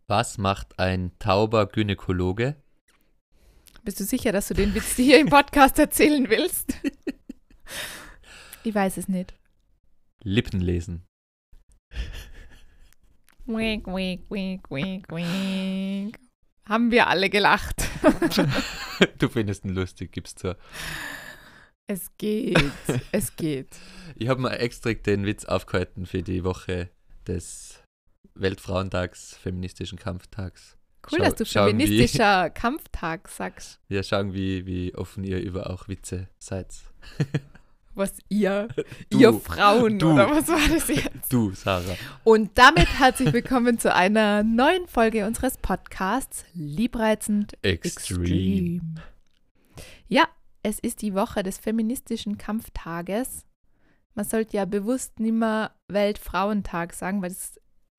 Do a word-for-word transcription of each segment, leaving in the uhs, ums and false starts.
Was macht ein tauber Gynäkologe? Bist du sicher, dass du den Witz hier im Podcast erzählen willst? Ich weiß es nicht. Lippen lesen. Wink, wink, wink, wink, wink. Haben wir alle gelacht. Du findest ihn lustig, gib's zu. Es geht, es geht. Ich habe mir extra den Witz aufgehalten für die Woche des Weltfrauentags, feministischen Kampftags. Cool, Schau, dass du schauen, feministischer wie, Kampftag sagst. Ja, schauen, wie, wie offen ihr über auch Witze seid. Was ihr, Du, ihr Frauen, du. oder was war das jetzt? Du, Sarah. Und damit herzlich willkommen zu einer neuen Folge unseres Podcasts Liebreizend Extreme. Extreme. Ja, es ist die Woche des feministischen Kampftages. Man sollte ja bewusst nicht mehr Weltfrauentag sagen, weil das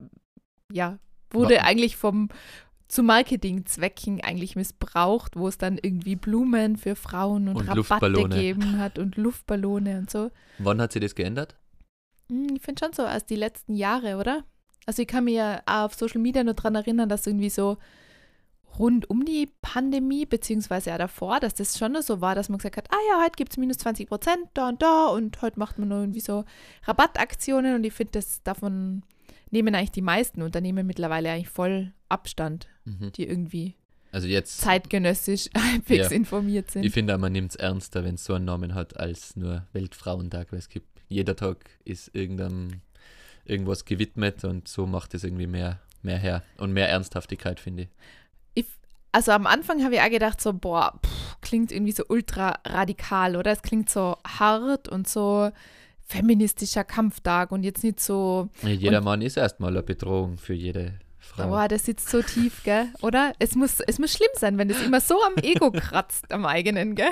ja, wurde Wa- eigentlich vom zu Marketingzwecken eigentlich missbraucht, wo es dann irgendwie Blumen für Frauen und, Und Rabatte Luftballone. gegeben hat und Luftballone und so. Wann hat sich das geändert? Hm, Ich finde schon so als die letzten Jahre, oder? Also ich kann mich ja auch auf Social Media nur daran erinnern, dass irgendwie so rund um die Pandemie, beziehungsweise ja davor, dass das schon so war, dass man gesagt hat, ah ja, heute gibt es minus zwanzig Prozent da und da und heute macht man nur irgendwie so Rabattaktionen und ich finde, das davon nehmen eigentlich die meisten Unternehmen mittlerweile eigentlich voll Abstand, Mhm. die irgendwie Also jetzt, zeitgenössisch halbwegs Ja. informiert sind. ich finde auch, man nimmt es ernster, wenn es so einen Namen hat, als nur Weltfrauentag, weil es gibt, jeder Tag ist irgendeinem, irgendwas gewidmet und so macht es irgendwie mehr, mehr her und mehr Ernsthaftigkeit, finde ich. Ich, also am Anfang habe ich auch gedacht so, boah, pff, klingt irgendwie so ultra radikal, oder? Es klingt so hart und so feministischer Kampftag und jetzt nicht so, Ja, Jeder Mann ist erstmal eine Bedrohung für jede Frau. boah, das sitzt so tief, gell? Oder? Es muss, es muss schlimm sein, wenn das immer so am Ego kratzt, am eigenen, gell?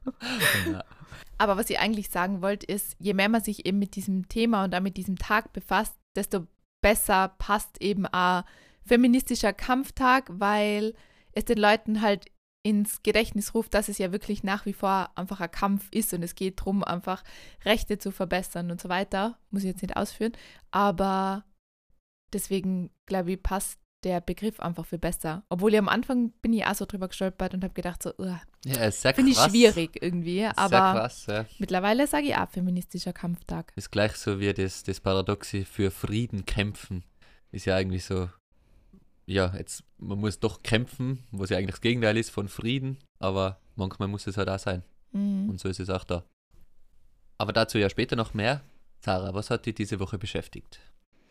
Ja. Aber was ich eigentlich sagen wollte, ist, je mehr man sich eben mit diesem Thema und auch mit diesem Tag befasst, desto besser passt eben auch feministischer Kampftag, weil es den Leuten halt ins Gedächtnis ruft, dass es ja wirklich nach wie vor einfach ein Kampf ist und es geht darum, einfach Rechte zu verbessern und so weiter. Muss ich jetzt nicht ausführen, aber deswegen, glaube ich, passt der Begriff einfach viel besser. Obwohl ich am Anfang bin ich auch so drüber gestolpert und habe gedacht so, uh, Ja, ist sehr finde ich krass. schwierig irgendwie, Ist aber sehr krass, ja. mittlerweile sage ich auch feministischer Kampftag. Ist gleich so wie das, das Paradoxe für Frieden kämpfen. Ist ja eigentlich so, ja, jetzt, man muss doch kämpfen, was ja eigentlich das Gegenteil ist von Frieden, aber manchmal muss es halt auch sein. Mhm. Und so ist es auch da. Aber dazu ja später noch mehr. Sarah, was hat dich diese Woche beschäftigt?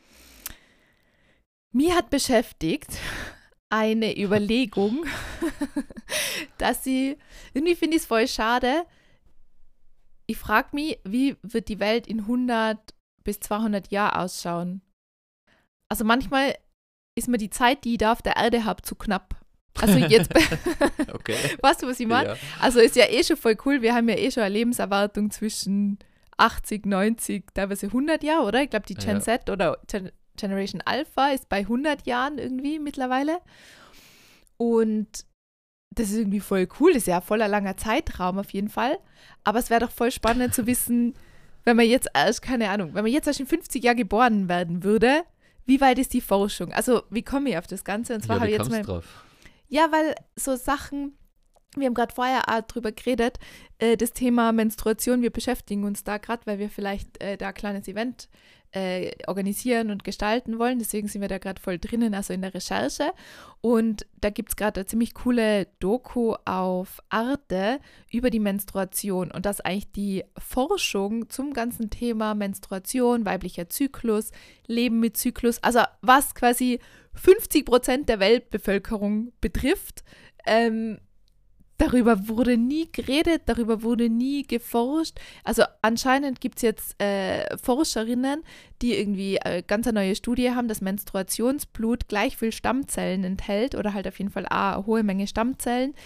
Mir hat beschäftigt eine Überlegung, dass sie, irgendwie finde ich es voll schade, ich frage mich, wie wird die Welt in hundert bis zweihundert Jahren ausschauen? Also manchmal ist mir die Zeit, die ich da auf der Erde habe, zu knapp. Also jetzt, Okay. weißt du, was ich meine? Ja. Also ist ja eh schon voll cool, wir haben ja eh schon eine Lebenserwartung zwischen achtzig, neunzig, teilweise hundert Jahre, oder? Ich glaube, die Gen Ja. Z oder Gen- Generation Alpha ist bei hundert Jahren irgendwie mittlerweile. Und das ist irgendwie voll cool, das ist ja ein voller langer Zeitraum auf jeden Fall. Aber es wäre doch voll spannend zu wissen, wenn man jetzt erst, keine Ahnung, wenn man jetzt erst in fünfzig Jahren geboren werden würde, wie weit ist die Forschung? Also, wie komme ich auf das Ganze? Und zwar Ja, habe wie ich jetzt kommst mal. du drauf? Ja, weil so Sachen, wir haben gerade vorher auch drüber geredet, äh, das Thema Menstruation, wir beschäftigen uns da gerade, weil wir vielleicht äh, da ein kleines Event äh, organisieren und gestalten wollen. Deswegen sind wir da gerade voll drinnen, also in der Recherche. Und da gibt es gerade eine ziemlich coole Doku auf Arte über die Menstruation und dass eigentlich die Forschung zum ganzen Thema Menstruation, weiblicher Zyklus, Leben mit Zyklus, also was quasi fünfzig Prozent der Weltbevölkerung betrifft, ähm, darüber wurde nie geredet, darüber wurde nie geforscht. Also anscheinend gibt es jetzt äh, Forscherinnen, die irgendwie äh, ganz eine neue Studie haben, dass Menstruationsblut gleich viel Stammzellen enthält oder halt auf jeden Fall auch eine hohe Menge Stammzellen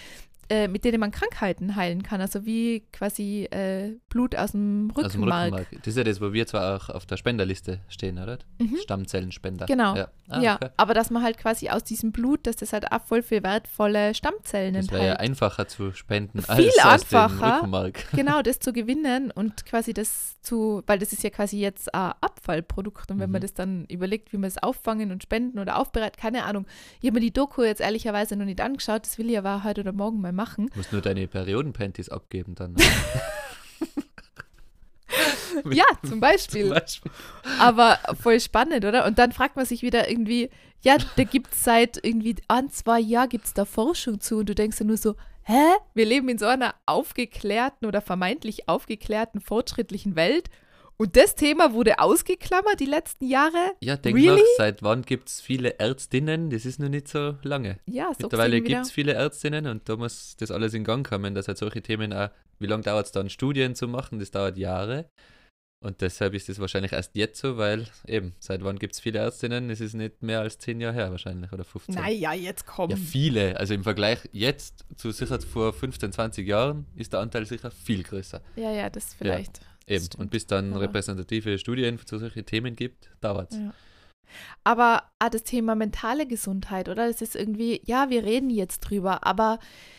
äh, mit denen man Krankheiten heilen kann. Also wie quasi äh, Blut aus dem Rückenmark. Aus dem Rückenmark. Das ist ja das, wo wir zwar auch auf der Spenderliste stehen, oder? Mhm. Stammzellenspender. Genau. Ja, ah, ja. okay. Aber dass man halt quasi aus diesem Blut, dass das halt auch voll viel wertvolle Stammzellen Das wäre enthält. ja einfacher zu spenden Viel als aus dem einfacher. Rückenmark. Genau, das zu gewinnen und quasi das zu, weil das ist ja quasi jetzt ein Abfallprodukt und wenn Mhm. man das dann überlegt, wie man es auffangen und spenden oder aufbereiten, keine Ahnung. Ich habe mir die Doku jetzt ehrlicherweise noch nicht angeschaut, das will ich aber heute oder morgen mal machen. Du musst nur deine Periodenpanties abgeben dann. Ja, zum Beispiel. Zum Beispiel. Aber voll spannend, oder? Und dann fragt man sich wieder irgendwie, ja, da gibt es seit irgendwie ein, zwei Jahren gibt es da Forschung zu und du denkst ja nur so, hä? Wir leben in so einer aufgeklärten oder vermeintlich aufgeklärten, fortschrittlichen Welt und das Thema wurde ausgeklammert die letzten Jahre? Ja, denk Really? nach, seit wann gibt es viele Ärztinnen? Das ist noch nicht so lange. Ja, so Mittlerweile gesehen wieder. gibt es viele Ärztinnen und da muss das alles in Gang kommen, dass halt solche Themen auch, wie lange dauert es dann, Studien zu machen? Das dauert Jahre. Und deshalb ist das wahrscheinlich erst jetzt so, weil eben, seit wann gibt es viele Ärztinnen? Es ist nicht mehr als zehn Jahre her wahrscheinlich oder fünfzehn. Naja, jetzt komm. Ja, viele. Also im Vergleich jetzt zu sicher vor fünfzehn, zwanzig Jahren ist der Anteil sicher viel größer. Ja, ja, das vielleicht. Eben. stimmt. Und bis dann Aber- repräsentative Studien zu solchen Themen gibt, dauert es. Ja. Aber ah, das Thema mentale Gesundheit, oder? Das ist irgendwie, ja, wir reden jetzt drüber, aber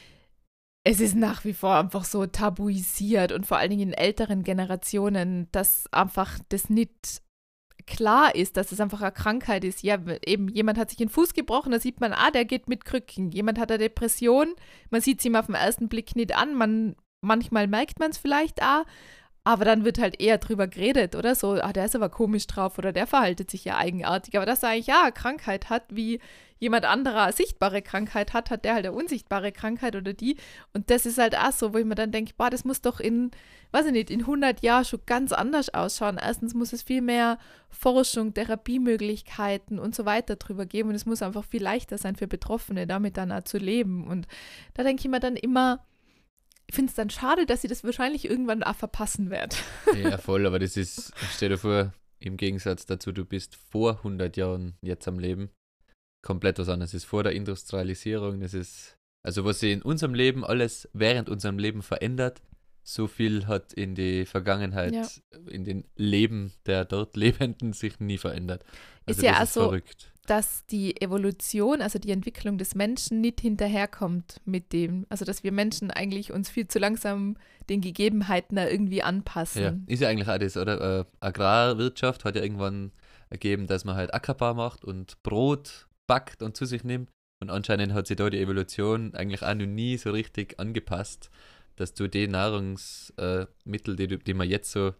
es ist nach wie vor einfach so tabuisiert und vor allen Dingen in älteren Generationen, dass einfach das nicht klar ist, dass es einfach eine Krankheit ist. Ja, eben, jemand hat sich den Fuß gebrochen, da sieht man, ah, der geht mit Krücken. Jemand hat eine Depression, man sieht es ihm auf den ersten Blick nicht an, man, manchmal merkt man es vielleicht auch, aber dann wird halt eher drüber geredet, oder so, ah, der ist aber komisch drauf oder der verhaltet sich ja eigenartig. Aber dass er eigentlich ja eine Krankheit hat, wie jemand anderer eine sichtbare Krankheit hat, hat der halt eine unsichtbare Krankheit oder die. Und das ist halt auch so, wo ich mir dann denke, boah, das muss doch in, weiß ich nicht, in hundert Jahren schon ganz anders ausschauen. Erstens muss es viel mehr Forschung, Therapiemöglichkeiten und so weiter drüber geben. Und es muss einfach viel leichter sein für Betroffene, damit dann auch zu leben. Und da denke ich mir dann immer, ich finde es dann schade, dass sie das wahrscheinlich irgendwann auch verpassen wird. Ja, voll, aber das ist, stell dir vor, im Gegensatz dazu, du bist vor hundert Jahren jetzt am Leben, komplett was anderes. Das ist vor der Industrialisierung, das ist, also was sich in unserem Leben alles während unserem Leben verändert, so viel hat in die Vergangenheit, Ja. in den Leben der dort Lebenden sich nie verändert. Also Ist ja das auch ist so- verrückt. Dass die Evolution, also die Entwicklung des Menschen nicht hinterherkommt mit dem. Also dass wir Menschen eigentlich uns viel zu langsam den Gegebenheiten da irgendwie Ja, anpassen. ist ja eigentlich auch das, oder? Äh, Agrarwirtschaft hat ja irgendwann ergeben, dass man halt Ackerbau macht und Brot backt und zu sich nimmt. Und anscheinend hat sich da die Evolution eigentlich auch noch nie so richtig angepasst, dass du die Nahrungsmittel, die, du- die wir jetzt so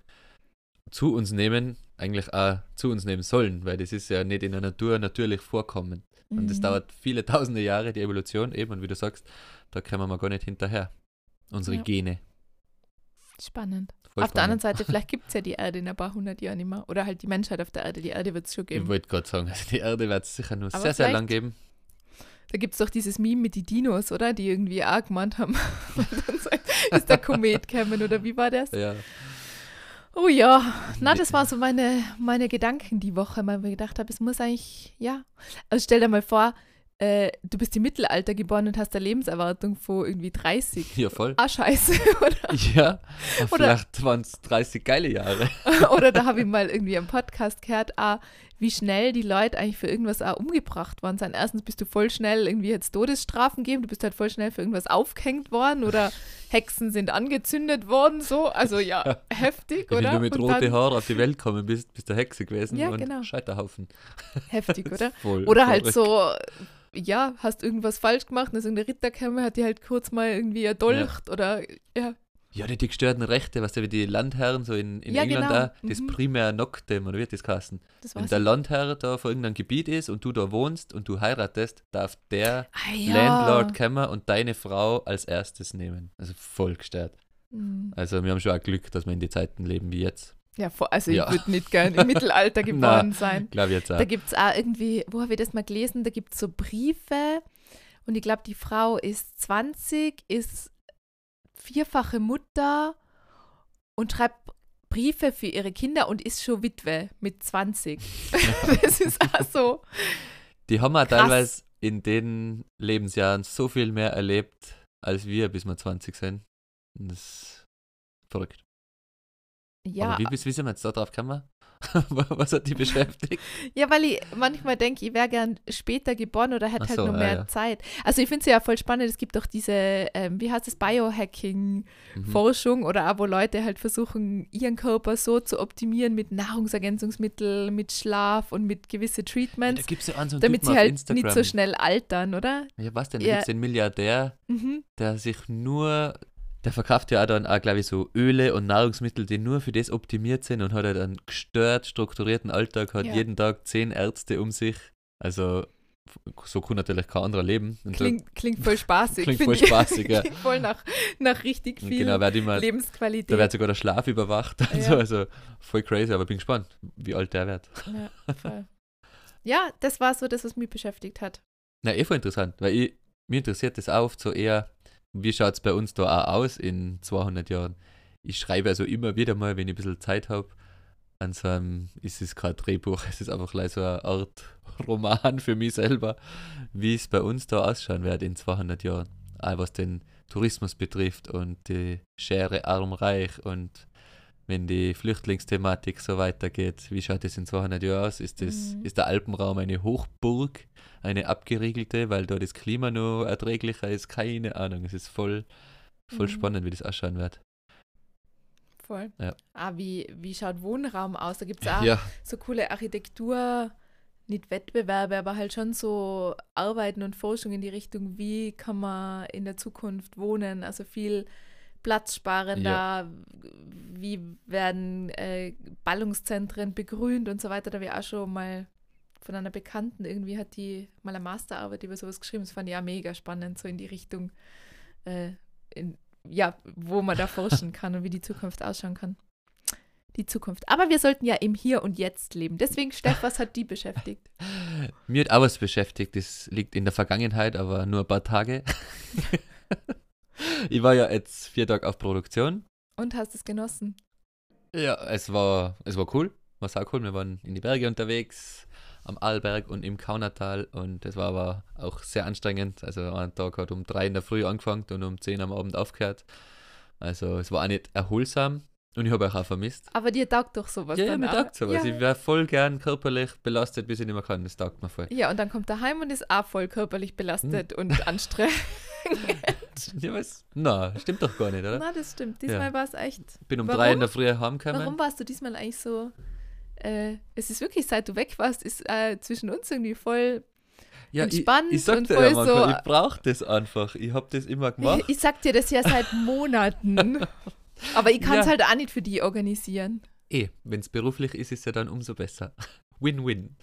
zu uns nehmen, eigentlich auch zu uns nehmen sollen, weil das ist ja nicht in der Natur natürlich vorkommen. Und das Mhm. dauert viele tausende Jahre, die Evolution eben, und wie du sagst, da kommen wir gar nicht hinterher. Unsere Ja. Gene. Spannend. Voll Auf der anderen spannend. Seite, vielleicht gibt es ja die Erde in ein paar hundert Jahren nicht mehr. Oder halt die Menschheit auf der Erde. Die Erde wird es schon Ich geben. wollte gerade sagen, also die Erde wird es sicher nur Aber sehr, sehr vielleicht- lang geben. Da gibt es doch dieses Meme mit den Dinos, oder? Die irgendwie auch gemeint haben. Und dann so- ist der Komet gekommen, oder wie war das? Ja. Oh ja, na, das waren so meine, meine Gedanken die Woche, weil ich mir gedacht habe, es muss eigentlich, ja. Also stell dir mal vor, äh, du bist im Mittelalter geboren und hast eine Lebenserwartung von irgendwie dreißig. Ja, voll. Ah, scheiße. Oder, Ja, Oder- vielleicht waren es dreißig geile Jahre. oder da habe ich mal irgendwie am Podcast gehört, ah, wie schnell die Leute eigentlich für irgendwas auch umgebracht worden sind. Erstens bist du voll schnell irgendwie jetzt Todesstrafen geben, du bist halt voll schnell für irgendwas aufgehängt worden oder Hexen sind angezündet worden, so. Also ja, heftig, Wenn oder? du mit Und roten dann- Haaren auf die Welt gekommen bist, bist du Hexe gewesen Ja, und genau. Scheiterhaufen. Heftig, oder? Voll Oder halt verrückt. so, ja, hast irgendwas falsch gemacht, dann ist irgendein Ritter gekommen, hat die halt kurz mal irgendwie erdolcht oder, ja, Ja, die, die gestörten Rechte, weißt du, wie die Landherren so in, in Ja, England genau. da, das Mhm. primär Noctem, oder wie hat das geheißen? das Wenn war's. der Landherr da vor irgendeinem Gebiet ist und du da wohnst und du heiratest, darf der Ah, ja. Landlord kommen und deine Frau als erstes nehmen. Also voll gestört. Mhm. Also wir haben schon auch Glück, dass wir in die Zeiten leben wie jetzt. Ja, vor, also Ja. ich würde nicht gern im Mittelalter geboren sein. Glaube ich jetzt auch. Da gibt es auch irgendwie, wo habe ich das mal gelesen, da gibt es so Briefe und ich glaube, die Frau ist zwanzig, ist vierfache Mutter und schreibt Briefe für ihre Kinder und ist schon Witwe mit zwanzig. Das ist auch so. Die haben auch Krass. teilweise in den Lebensjahren so viel mehr erlebt als wir, bis wir zwanzig sind. Und das ist verrückt. Ja, Aber wie, bist- wie sind wir jetzt da drauf gekommen? Was hat die beschäftigt? ja, weil ich manchmal denke, ich wäre gern später geboren oder hätte Ach halt so, noch ja, mehr ja. Zeit. Also ich finde es ja voll spannend, es gibt doch diese, ähm, wie heißt es, Biohacking-Forschung Mhm. oder auch, wo Leute halt versuchen, ihren Körper so zu optimieren mit Nahrungsergänzungsmitteln, mit Schlaf und mit gewissen Ja, Treatments, da gibt es ja einen so einen damit Typen sie auf halt Instagram. nicht so schnell altern, oder? Ja, was denn? Da Ja. gibt es den Milliardär, Mhm. der sich nur, der verkauft ja auch dann auch, glaube ich, so Öle und Nahrungsmittel, die nur für das optimiert sind und hat halt einen gestört strukturierten Alltag, hat Ja. jeden Tag zehn Ärzte um sich. Also so kann natürlich kein anderer leben. Und so, Klingt, klingt voll spaßig. Klingt find voll ich. spaßig, ja. Klingt voll nach, nach richtig und viel genau, wird immer, Lebensqualität. da wird sogar der Schlaf überwacht. Und Ja. so, also voll crazy, aber bin gespannt, wie alt der wird. Ja, voll. Ja, das war so das, was mich beschäftigt hat. Na, eh voll interessant, weil ich, mir interessiert das auch so eher, wie schaut es bei uns da auch aus in zweihundert Jahren. Ich schreibe also immer wieder mal, wenn ich ein bisschen Zeit habe, an so einem, ist es kein Drehbuch, es ist einfach gleich so eine Art Roman für mich selber, wie es bei uns da ausschauen wird in zweihundert Jahren. Auch was den Tourismus betrifft und die Schere arm-reich und wenn die Flüchtlingsthematik so weitergeht, wie schaut es in zweihundert Jahren aus? Ist, das, Mhm. ist der Alpenraum eine Hochburg, eine abgeriegelte, weil da das Klima noch erträglicher ist? Keine Ahnung, es ist voll, voll Mhm. spannend, wie das ausschauen wird. Voll. Ja. Ah, wie, wie schaut Wohnraum aus? Da gibt es auch Ja, so coole Architektur, nicht Wettbewerbe, aber halt schon so Arbeiten und Forschung in die Richtung, wie kann man in der Zukunft wohnen, also viel platzsparender, wie werden äh, Ballungszentren begrünt und so weiter. Da habe ich auch schon mal von einer Bekannten, irgendwie hat die mal eine Masterarbeit über sowas geschrieben, das fand ich auch mega spannend, so in die Richtung, äh, in, ja, wo man da forschen kann und wie die Zukunft ausschauen kann. Die Zukunft. Aber wir sollten ja im Hier und Jetzt leben. Deswegen, Steff, was hat die beschäftigt? mir hat auch was beschäftigt, das liegt in der Vergangenheit, aber nur ein paar Tage. Ich war ja jetzt vier Tage auf Produktion. Und hast es genossen? Ja, es war, es war cool, war sau cool. Wir waren in die Berge unterwegs, am Arlberg und im Kaunertal und es war aber auch sehr anstrengend. Also ein Tag hat um drei in der Früh angefangen und um zehn am Abend aufgehört. Also es war auch nicht erholsam und ich habe euch auch vermisst. Aber dir taugt doch sowas Ja, ja, dann mir auch. taugt sowas. Ja. Ich wäre voll gern körperlich belastet, bis ich nicht mehr kann. Das taugt mir voll. Ja, und dann kommt er heim und ist auch voll körperlich belastet Hm. und anstrengend. Ja, was? Na, stimmt doch gar nicht, oder? Na, das stimmt. Diesmal Ja. war es echt. Bin um Warum? drei in der Früh heimgekommen. Warum warst du diesmal eigentlich so? Äh, es ist wirklich, seit du weg warst, ist äh, zwischen uns irgendwie voll. Ja, entspannt ich, ich sag und dir voll ja manchmal, so- ich brauch das einfach. Ich hab das immer gemacht. Ich sag dir das ja seit Monaten. Aber ich kann es Ja. halt auch nicht für die organisieren. Eh, wenn es beruflich ist, ist ja dann umso besser. Win-win.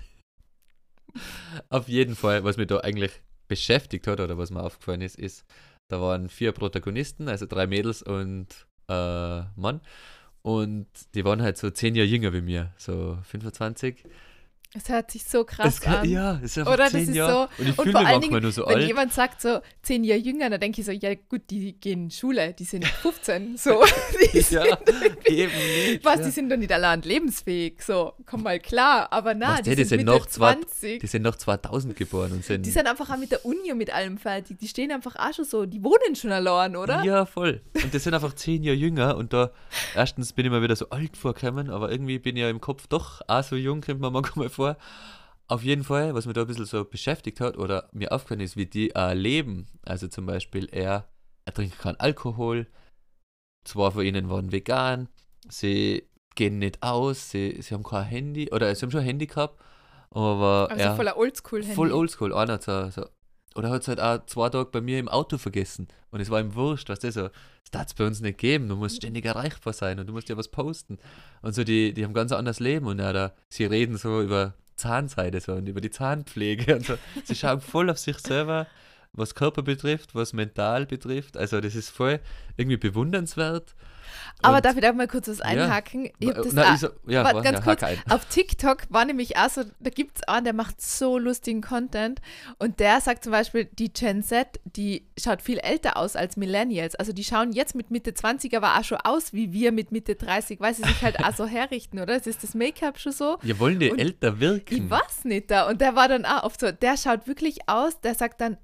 Auf jeden Fall, was mich da eigentlich beschäftigt hat oder was mir aufgefallen ist, ist, da waren vier Protagonisten, also drei Mädels und äh, Mann. Und die waren halt so zehn Jahre jünger wie mir, so fünfundzwanzig. Es hört sich so krass Es kann- an. Ja, es ist einfach Oder das zehn ist Jahre. so- und ich und fühle vor mich allen manchmal Dingen, nur so Wenn alt. jemand sagt so zehn Jahre jünger, dann denke ich so, ja gut, die gehen in Schule, die sind fünfzehn. So. Die sind, Ja, eben nicht. was, ja. die sind doch nicht allein lebensfähig. So, komm mal klar. Aber na, Was, die, die, die sind sind Mitte noch zwei- zwanzig. Die sind noch zweitausend geboren und sind... Die sind einfach auch mit der Uni und mit allem fertig. Die stehen einfach auch schon so, die wohnen schon allein, oder? Ja, voll. Und das sind einfach zehn Jahre jünger und da, erstens bin ich mir wieder so alt vorgekommen, aber irgendwie bin ich ja im Kopf doch auch so jung, kommt mir manchmal vor. Auf jeden Fall, was mich da ein bisschen so beschäftigt hat oder mir aufgefallen ist, wie die äh, leben. Also zum Beispiel, er, er trinkt keinen Alkohol, zwei von ihnen waren vegan, sie gehen nicht aus, sie, sie haben kein Handy, oder sie haben schon ein Handy gehabt, aber Also er... voller Oldschool-Handy. Voll oldschool. Einer hat so, so, oder hat es halt auch zwei Tage bei mir im Auto vergessen. Und es war ihm wurscht, weißt du, so, das darf es bei uns nicht geben. Du musst ständig erreichbar sein und du musst ja was posten. Und so, die, die haben ganz anderes Leben. Und ja, da, sie reden so über Zahnseide so und über die Zahnpflege und so. Sie schauen voll auf sich selber, was Körper betrifft, was mental betrifft. Also, das ist voll irgendwie bewundernswert. Aber Und- darf ich da mal kurz was einhaken? Ich hab das Na, auch- ich so, ja, warte, wa- ganz ja, kurz. hack ein. Auf TikTok war nämlich auch so, da gibt es einen, der macht so lustigen Content und der sagt zum Beispiel, die Gen Z, die schaut viel älter aus als Millennials. Also die schauen jetzt mit Mitte zwanzig aber auch schon aus wie wir mit Mitte dreißig, weil sie sich halt auch so herrichten, oder? Es ist das Make-up schon so. Ja, wollen die Und älter wirken? Ich weiß nicht da. Und der war dann auch oft so, der schaut wirklich aus, der sagt dann, er ist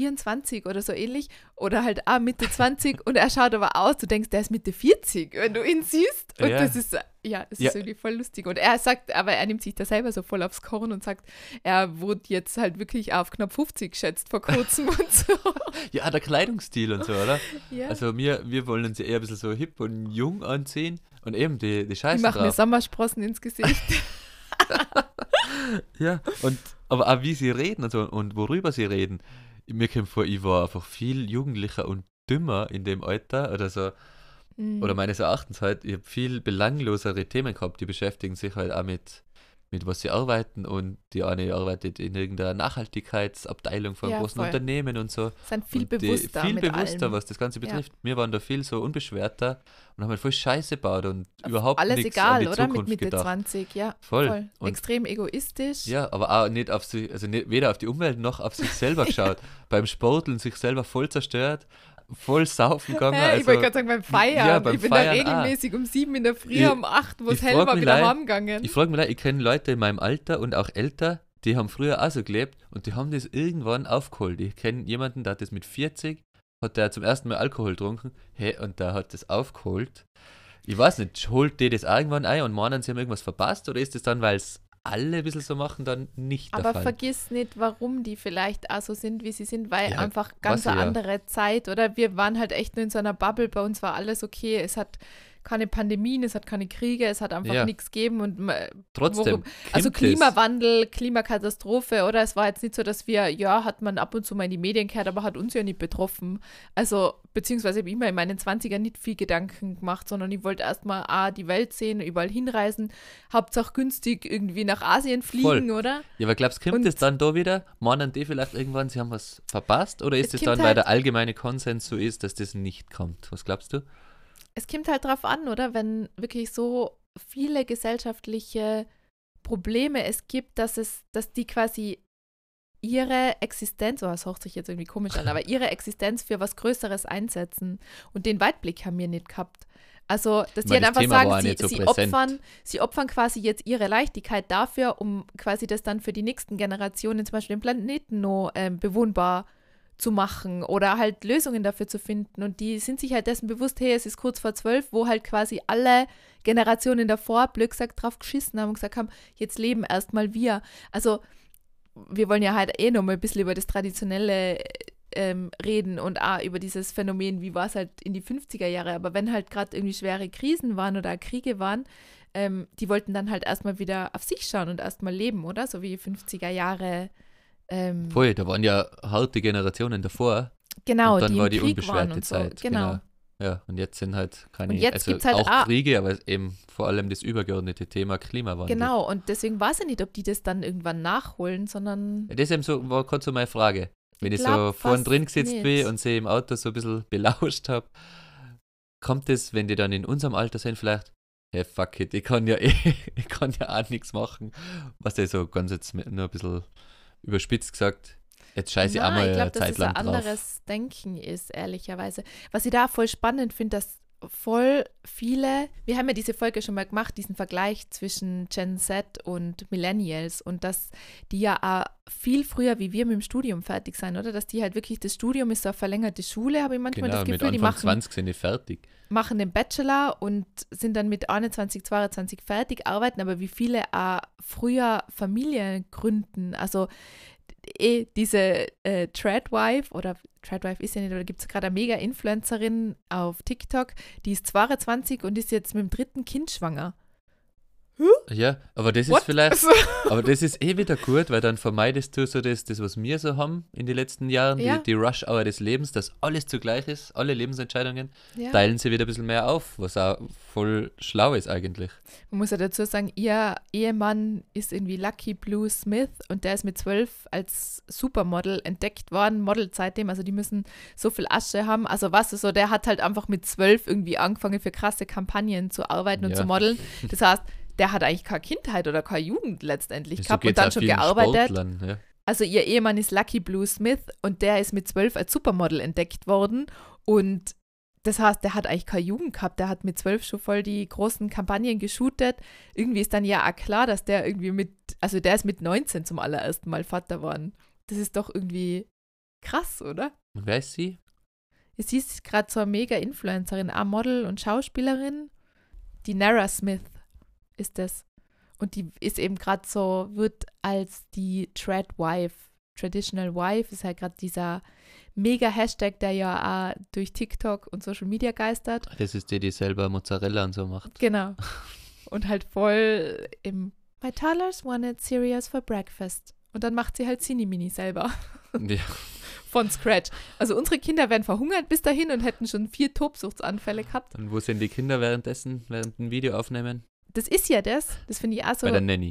vierundzwanzig oder so ähnlich oder halt auch Mitte zwanzig und er schaut aber aus, du denkst, der ist Mitte vierzig, wenn du ihn siehst und Ja. das ist, ja, das Ja. ist irgendwie voll lustig und er sagt, aber er nimmt sich da selber so voll aufs Korn und sagt, er wurde jetzt halt wirklich auf knapp fünfzig geschätzt vor kurzem und so. Ja, der Kleidungsstil und so, oder? Ja. Also wir, wir wollen uns ja eher ein bisschen so hip und jung anziehen und eben die, die Die Scheiße machen mir drauf. Sommersprossen ins Gesicht. Ja, und aber auch wie sie reden und, so, und worüber sie reden. Mir kommt vor, ich war einfach viel jugendlicher und dümmer in dem Alter oder so, Mhm. oder meines Erachtens halt, ich habe viel belanglosere Themen gehabt, die beschäftigen sich halt auch mit, mit was sie arbeiten und die eine arbeitet in irgendeiner Nachhaltigkeitsabteilung von einem Ja, großen voll. Unternehmen und so. Sind viel Und die- bewusster viel mit bewusster, allem. was das Ganze Ja. betrifft. Wir waren da viel so unbeschwerter und haben halt voll Scheiße gebaut und Auf überhaupt alles nichts egal, an die oder? Mit Zukunft Mitte gedacht. zwanzig, ja. Voll. Und- Extrem egoistisch. Ja, aber auch nicht auf sich, also nicht, weder auf die Umwelt noch auf sich selber geschaut. Beim Sporteln sich selber voll zerstört, voll saufen gegangen. Hä, also, ich wollte gerade sagen, beim Feiern. ja, beim ich bin Feiern da regelmäßig um sieben in der Früh, Ich- um acht, wo ich es hell frag war, mich wieder leid, heimgegangen. Ich frage mich, leid, ich kenne Leute in meinem Alter und auch älter, die haben früher auch so gelebt und die haben das irgendwann aufgeholt. Ich kenne jemanden, der hat das mit vierzig, hat der zum ersten Mal Alkohol getrunken, hey, und der hat das aufgeholt. Ich weiß nicht, holt die das irgendwann ein und meinen, sie haben irgendwas verpasst oder ist das dann, weil es alle ein bisschen so machen, dann nicht der Aber Fall? vergiss nicht, warum die vielleicht auch so sind, wie sie sind, weil Ja, einfach ganz weiß ich eine ja. andere Zeit, oder? Wir waren halt echt nur in so einer Bubble, bei uns war alles okay, es hat keine Pandemien, es hat keine Kriege, es hat einfach Ja. nichts gegeben und ma- Trotzdem, worum- also kommt das- Klimawandel, Klimakatastrophe, oder? Es war jetzt nicht so, dass wir, ja, hat man ab und zu mal in die Medien gehört, aber hat uns ja nicht betroffen. Also, beziehungsweise habe ich mir in meinen zwanzigern nicht viel Gedanken gemacht, sondern ich wollte erstmal A, die Welt sehen, überall hinreisen, Hauptsache günstig irgendwie nach Asien fliegen, oder? Ja, aber glaubst du, kommt Und- das dann da wieder? Meinen die vielleicht irgendwann, sie haben was verpasst? Oder ist Es es dann, kommt weil halt- der allgemeine Konsens so ist, dass das nicht kommt? Was glaubst du? Es kommt halt drauf an, oder? Wenn wirklich so viele gesellschaftliche Probleme es gibt, dass es, dass die quasi ihre Existenz, oh, das hört sich jetzt irgendwie komisch an, aber ihre Existenz für was Größeres einsetzen. Und den Weitblick haben wir nicht gehabt. Also, dass die meine, halt das einfach Thema war sagen, auch sie, nicht so sie, präsent. opfern, sie opfern quasi jetzt ihre Leichtigkeit dafür, um quasi das dann für die nächsten Generationen, zum Beispiel den Planeten noch ähm, bewohnbar zu machen oder halt Lösungen dafür zu finden. Und die sind sich halt dessen bewusst, hey, es ist kurz vor zwölf, wo halt quasi alle Generationen davor, blöd gesagt, drauf geschissen haben und gesagt haben, jetzt leben erstmal wir. Also wir wollen ja halt eh noch mal ein bisschen über das Traditionelle ähm, reden und auch über dieses Phänomen, wie war es halt in die fünfziger Jahre. Aber wenn halt gerade irgendwie schwere Krisen waren oder Kriege waren, ähm, die wollten dann halt erstmal wieder auf sich schauen und erstmal leben, oder? So wie fünfziger Jahre. Ähm, Voll, da waren ja harte Generationen davor. genau, und dann die war im die Krieg unbeschwerte waren und so. Zeit. Genau. Ja, und jetzt sind halt keine, Und jetzt also gibt's halt auch auch- Kriege, aber eben vor allem das übergeordnete Thema Klimawandel. Genau, und deswegen weiß ich nicht, ob die das dann irgendwann nachholen, sondern Ja, das ist eben so, war gerade so meine Frage. Wenn ich, Ich so glaub vorn fast drin gesetzt nicht. bin und sie im Auto so ein bisschen belauscht habe, kommt es, wenn die dann in unserem Alter sind, vielleicht, hey, fuck it, ich kann ja eh, ich kann ja auch nichts machen. Was der so ganz jetzt mit- nur ein bisschen überspitzt gesagt, jetzt scheiße ich auch Nein, mal ich glaube, eine dass Zeit es ein lang drauf. anderes Denken ist, ehrlicherweise. Was ich da voll spannend finde, dass voll viele, wir haben ja diese Folge schon mal gemacht, diesen Vergleich zwischen Gen Z und Millennials und dass die ja auch viel früher wie wir mit dem Studium fertig sein, oder? Dass die halt wirklich, das Studium ist so eine verlängerte Schule, habe ich manchmal Genau, das mit Gefühl, die Anfang machen, zwanzig sind die fertig. machen den Bachelor und sind dann mit einundzwanzig, zweiundzwanzig fertig, arbeiten, aber wie viele auch früher Familien gründen, also eh diese äh, Tradwife oder Tradwife ist ja nicht, oder gibt es gerade eine Mega-Influencerin auf TikTok, die ist zweiundzwanzig und ist jetzt mit dem dritten Kind schwanger. Ja, aber das What? ist vielleicht, Also, aber das ist eh wieder gut, weil dann vermeidest du so das, das was wir so haben in den letzten Jahren, Ja. die, die Rush-Hour des Lebens, dass alles zugleich ist, alle Lebensentscheidungen, ja. teilen sie wieder ein bisschen mehr auf, was auch voll schlau ist eigentlich. Man muss ja dazu sagen, ihr Ehemann ist irgendwie Lucky Blue Smith und der ist mit zwölf als Supermodel entdeckt worden, Model seitdem, also die müssen so viel Asche haben, also was ist so, der hat halt einfach mit zwölf irgendwie angefangen für krasse Kampagnen zu arbeiten und Ja. zu modeln. Das heißt, der hat eigentlich keine Kindheit oder keine Jugend letztendlich So gehabt und geht's dann auch schon vielen gearbeitet. Sportlern, ja. Also ihr Ehemann ist Lucky Blue Smith und der ist mit zwölf als Supermodel entdeckt worden und das heißt, der hat eigentlich keine Jugend gehabt, der hat mit zwölf schon voll die großen Kampagnen geshootet. Irgendwie ist dann ja auch klar, dass der irgendwie mit, also der ist mit neunzehn zum allerersten Mal Vater geworden. Das ist doch irgendwie Krass, oder? Und wer ist sie? Sie ist gerade so eine Mega-Influencerin, auch Model und Schauspielerin. Die Nara Smith ist das. Und die ist eben gerade so, wird als die Trad Wife, Traditional Wife, ist halt gerade dieser Mega-Hashtag, der ja auch durch TikTok und Social Media geistert. Das ist die, die selber Mozzarella und so macht. Genau. Und halt voll im My toddlers wanted cereals for breakfast. Und dann macht sie halt Cini-Mini selber. Ja. Von Scratch. Also unsere Kinder wären verhungert bis dahin und hätten schon vier Tobsuchtsanfälle gehabt. Und wo sind die Kinder währenddessen, während ein Video aufnehmen? Das ist ja das. Das finde ich auch so. Bei der Nanny.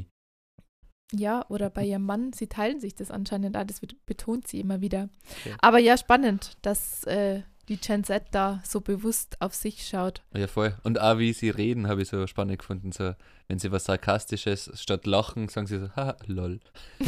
Ja, oder bei ihrem Mann. Sie teilen sich das anscheinend auch. Das wird, betont sie immer wieder. Okay. Aber ja, spannend, dass äh, die Gen Z da so bewusst auf sich schaut. Ja, voll. Und auch wie sie reden, habe ich so spannend gefunden. So, wenn sie was Sarkastisches statt Lachen, sagen sie so, haha, lol.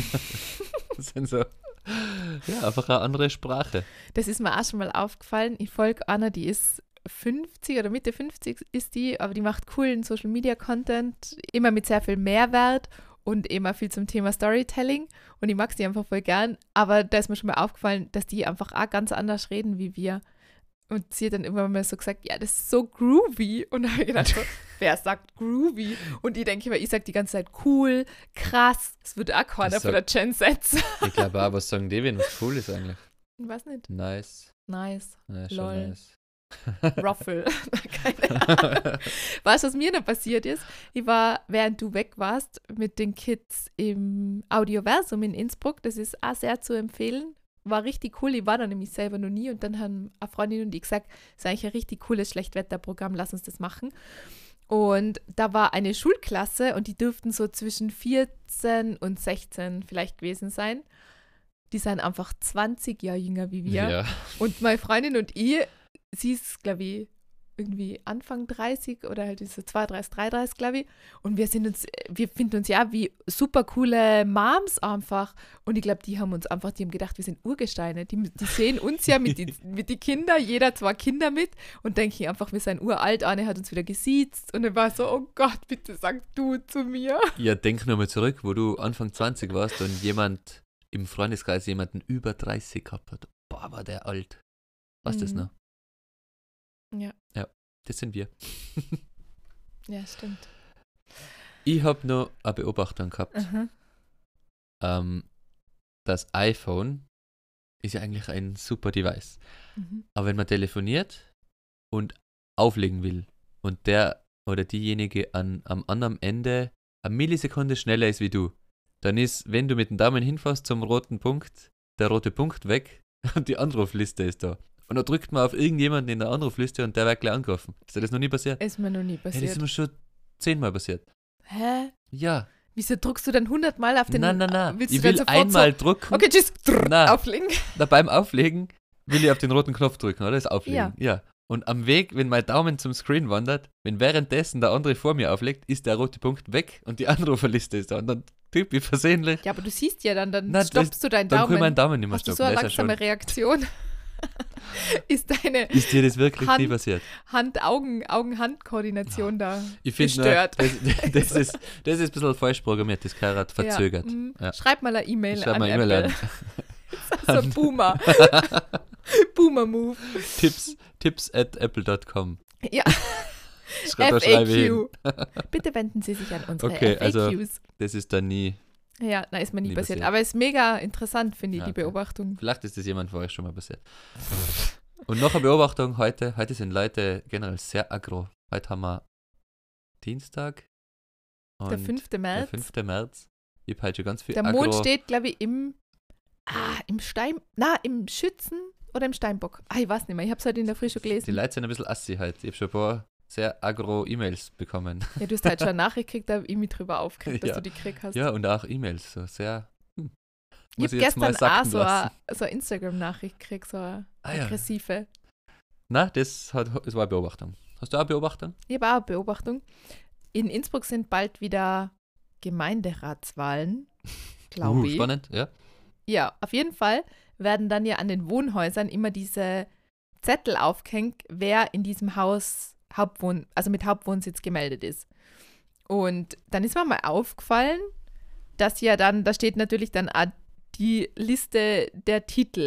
Das sind so, ja, einfach eine andere Sprache. Das ist mir auch schon mal aufgefallen. Ich folge einer, die ist fünfzig oder Mitte fünfzig ist die, aber die macht coolen Social-Media-Content, immer mit sehr viel Mehrwert und immer viel zum Thema Storytelling. Und ich mag sie einfach voll gern. Aber da ist mir schon mal aufgefallen, dass die einfach auch ganz anders reden wie wir. Und sie hat dann immer mal so gesagt, ja, das ist so groovy. Und da habe ich gedacht, so, wer sagt groovy? Und ich denke immer, ich sage die ganze Zeit cool, krass. Das wird auch keiner Das von der Gen Z. Ich glaube auch, was sagen die, wenn was cool ist eigentlich? Ich weiß nicht. Nice. Nice. Ja, schon Lol. nice. Ruffle. Keine Ahnung. Weißt du, was mir noch passiert ist? Ich war, während du weg warst, mit den Kids im Audioversum in Innsbruck. Das ist auch sehr zu empfehlen. War richtig cool. Ich war da nämlich selber noch nie. Und dann haben eine Freundin und ich gesagt, das ist eigentlich ein richtig cooles Schlechtwetterprogramm, lass uns das machen. Und da war eine Schulklasse und die dürften so zwischen vierzehn und sechzehn vielleicht gewesen sein. Die sind einfach zwanzig Jahre jünger wie wir. Ja. Und meine Freundin und ich, sie ist, glaube ich, irgendwie Anfang dreißig oder halt so zweiunddreißig, dreiunddreißig, glaube ich. Und wir sind uns, wir finden uns ja wie super coole Moms einfach. Und ich glaube, die haben uns einfach, die haben gedacht, wir sind Urgesteine. Die, die sehen uns ja mit den mit die Kindern, jeder zwei Kinder mit und denken einfach, wir sind uralt. Anne hat uns wieder gesiezt und dann war so, oh Gott, bitte sag du zu mir. Ja, denk nochmal zurück, wo du Anfang zwanzig warst und jemand im Freundeskreis jemanden über dreißig gehabt hat. Boah, war der alt. Was Mhm. das noch? Ja. Ja, das sind wir. Ja, stimmt. Ich habe noch eine Beobachtung gehabt. Aha. Ähm, das iPhone ist ja eigentlich ein super Device. Mhm. Aber wenn man telefoniert und auflegen will und der oder diejenige an, am anderen Ende eine Millisekunde schneller ist wie du, dann ist, wenn du mit dem Daumen hinfährst zum roten Punkt, der rote Punkt weg und die Anrufliste ist da. Und dann drückt man auf irgendjemanden in der Anrufliste und der wird gleich angerufen. Ist dir das noch nie passiert? Ist mir noch nie Ja, das passiert. ist mir schon zehnmal passiert. Hä? Ja. Wieso druckst du dann hundertmal auf den... Nein, nein, nein. Willst Ich du dann will sofort einmal so, drücken. okay, tschüss, Nein. auflegen. Da beim Auflegen will ich auf den roten Knopf drücken, oder? Das Auflegen. Ja. ja. Und am Weg, wenn mein Daumen zum Screen wandert, wenn währenddessen der andere vor mir auflegt, ist der rote Punkt weg und die Anruferliste ist da. Und dann tippe ich versehentlich. Ja, aber du siehst ja dann, dann Nein, stoppst das- du deinen Dann kann Daumen. ich meinen Daumen nicht mehr Hast du stoppen. so eine Das ist ja langsame Reaktion? Ist deine schon- Ist dir das wirklich Hand- nie passiert? Hand-Augen, Augen-Hand-Koordination da Ich finde, gestört? das, das, ist, das ist ein bisschen falsch programmiert, das Karat verzögert. Ja, mm. Ja. Schreib mal eine E-Mail Schreib an mal Apple. E-Mail an. Das ist so Boomer. Boomer-Move. Tipps, tips at apple dot com. Ja, Schreib, da schreibe ich hin. F A Q. Bitte wenden Sie sich an unsere Okay, F A Qs. also- Das ist dann nie. Ja, na, ist mir nie, Nie passiert. passiert. Aber ist mega interessant, finde ich, Ja, die okay. Beobachtung. Vielleicht ist das jemand von euch schon mal passiert. Und noch eine Beobachtung heute. Heute sind Leute generell sehr aggro. Heute haben wir Dienstag. Und Der fünfte der März. fünfte März. Ich habe heute schon ganz viel Der aggro. Mond steht, glaube ich, im, ah, im Stein, na, im Schützen oder im Steinbock. Ah, ich weiß nicht mehr, ich habe es heute in der Früh schon Die gelesen. Leute sind ein bisschen assi heute. Ich habe schon ein paar sehr aggro E-Mails bekommen. Ja, du hast halt schon eine Nachricht gekriegt, da habe ich mich drüber aufgeregt, dass Ja. du die gekriegt hast. Ja, und auch E-Mails. So sehr. Hm. ich Muss habe ich jetzt mal gestern auch sacken so lassen. eine, so eine Instagram-Nachricht gekriegt, so eine Ah, ja. aggressive. Na, das, hat, das war eine Beobachtung. Hast du auch eine Beobachtung? Ich habe auch eine Beobachtung. In Innsbruck sind bald wieder Gemeinderatswahlen, glaube Uh, ich. spannend, ja. Ja, auf jeden Fall werden dann ja an den Wohnhäusern immer diese Zettel aufgehängt, wer in diesem Haus Hauptwohn, also mit Hauptwohnsitz gemeldet ist. Und dann ist mir mal aufgefallen, dass ja dann, da steht natürlich dann auch die Liste der Titel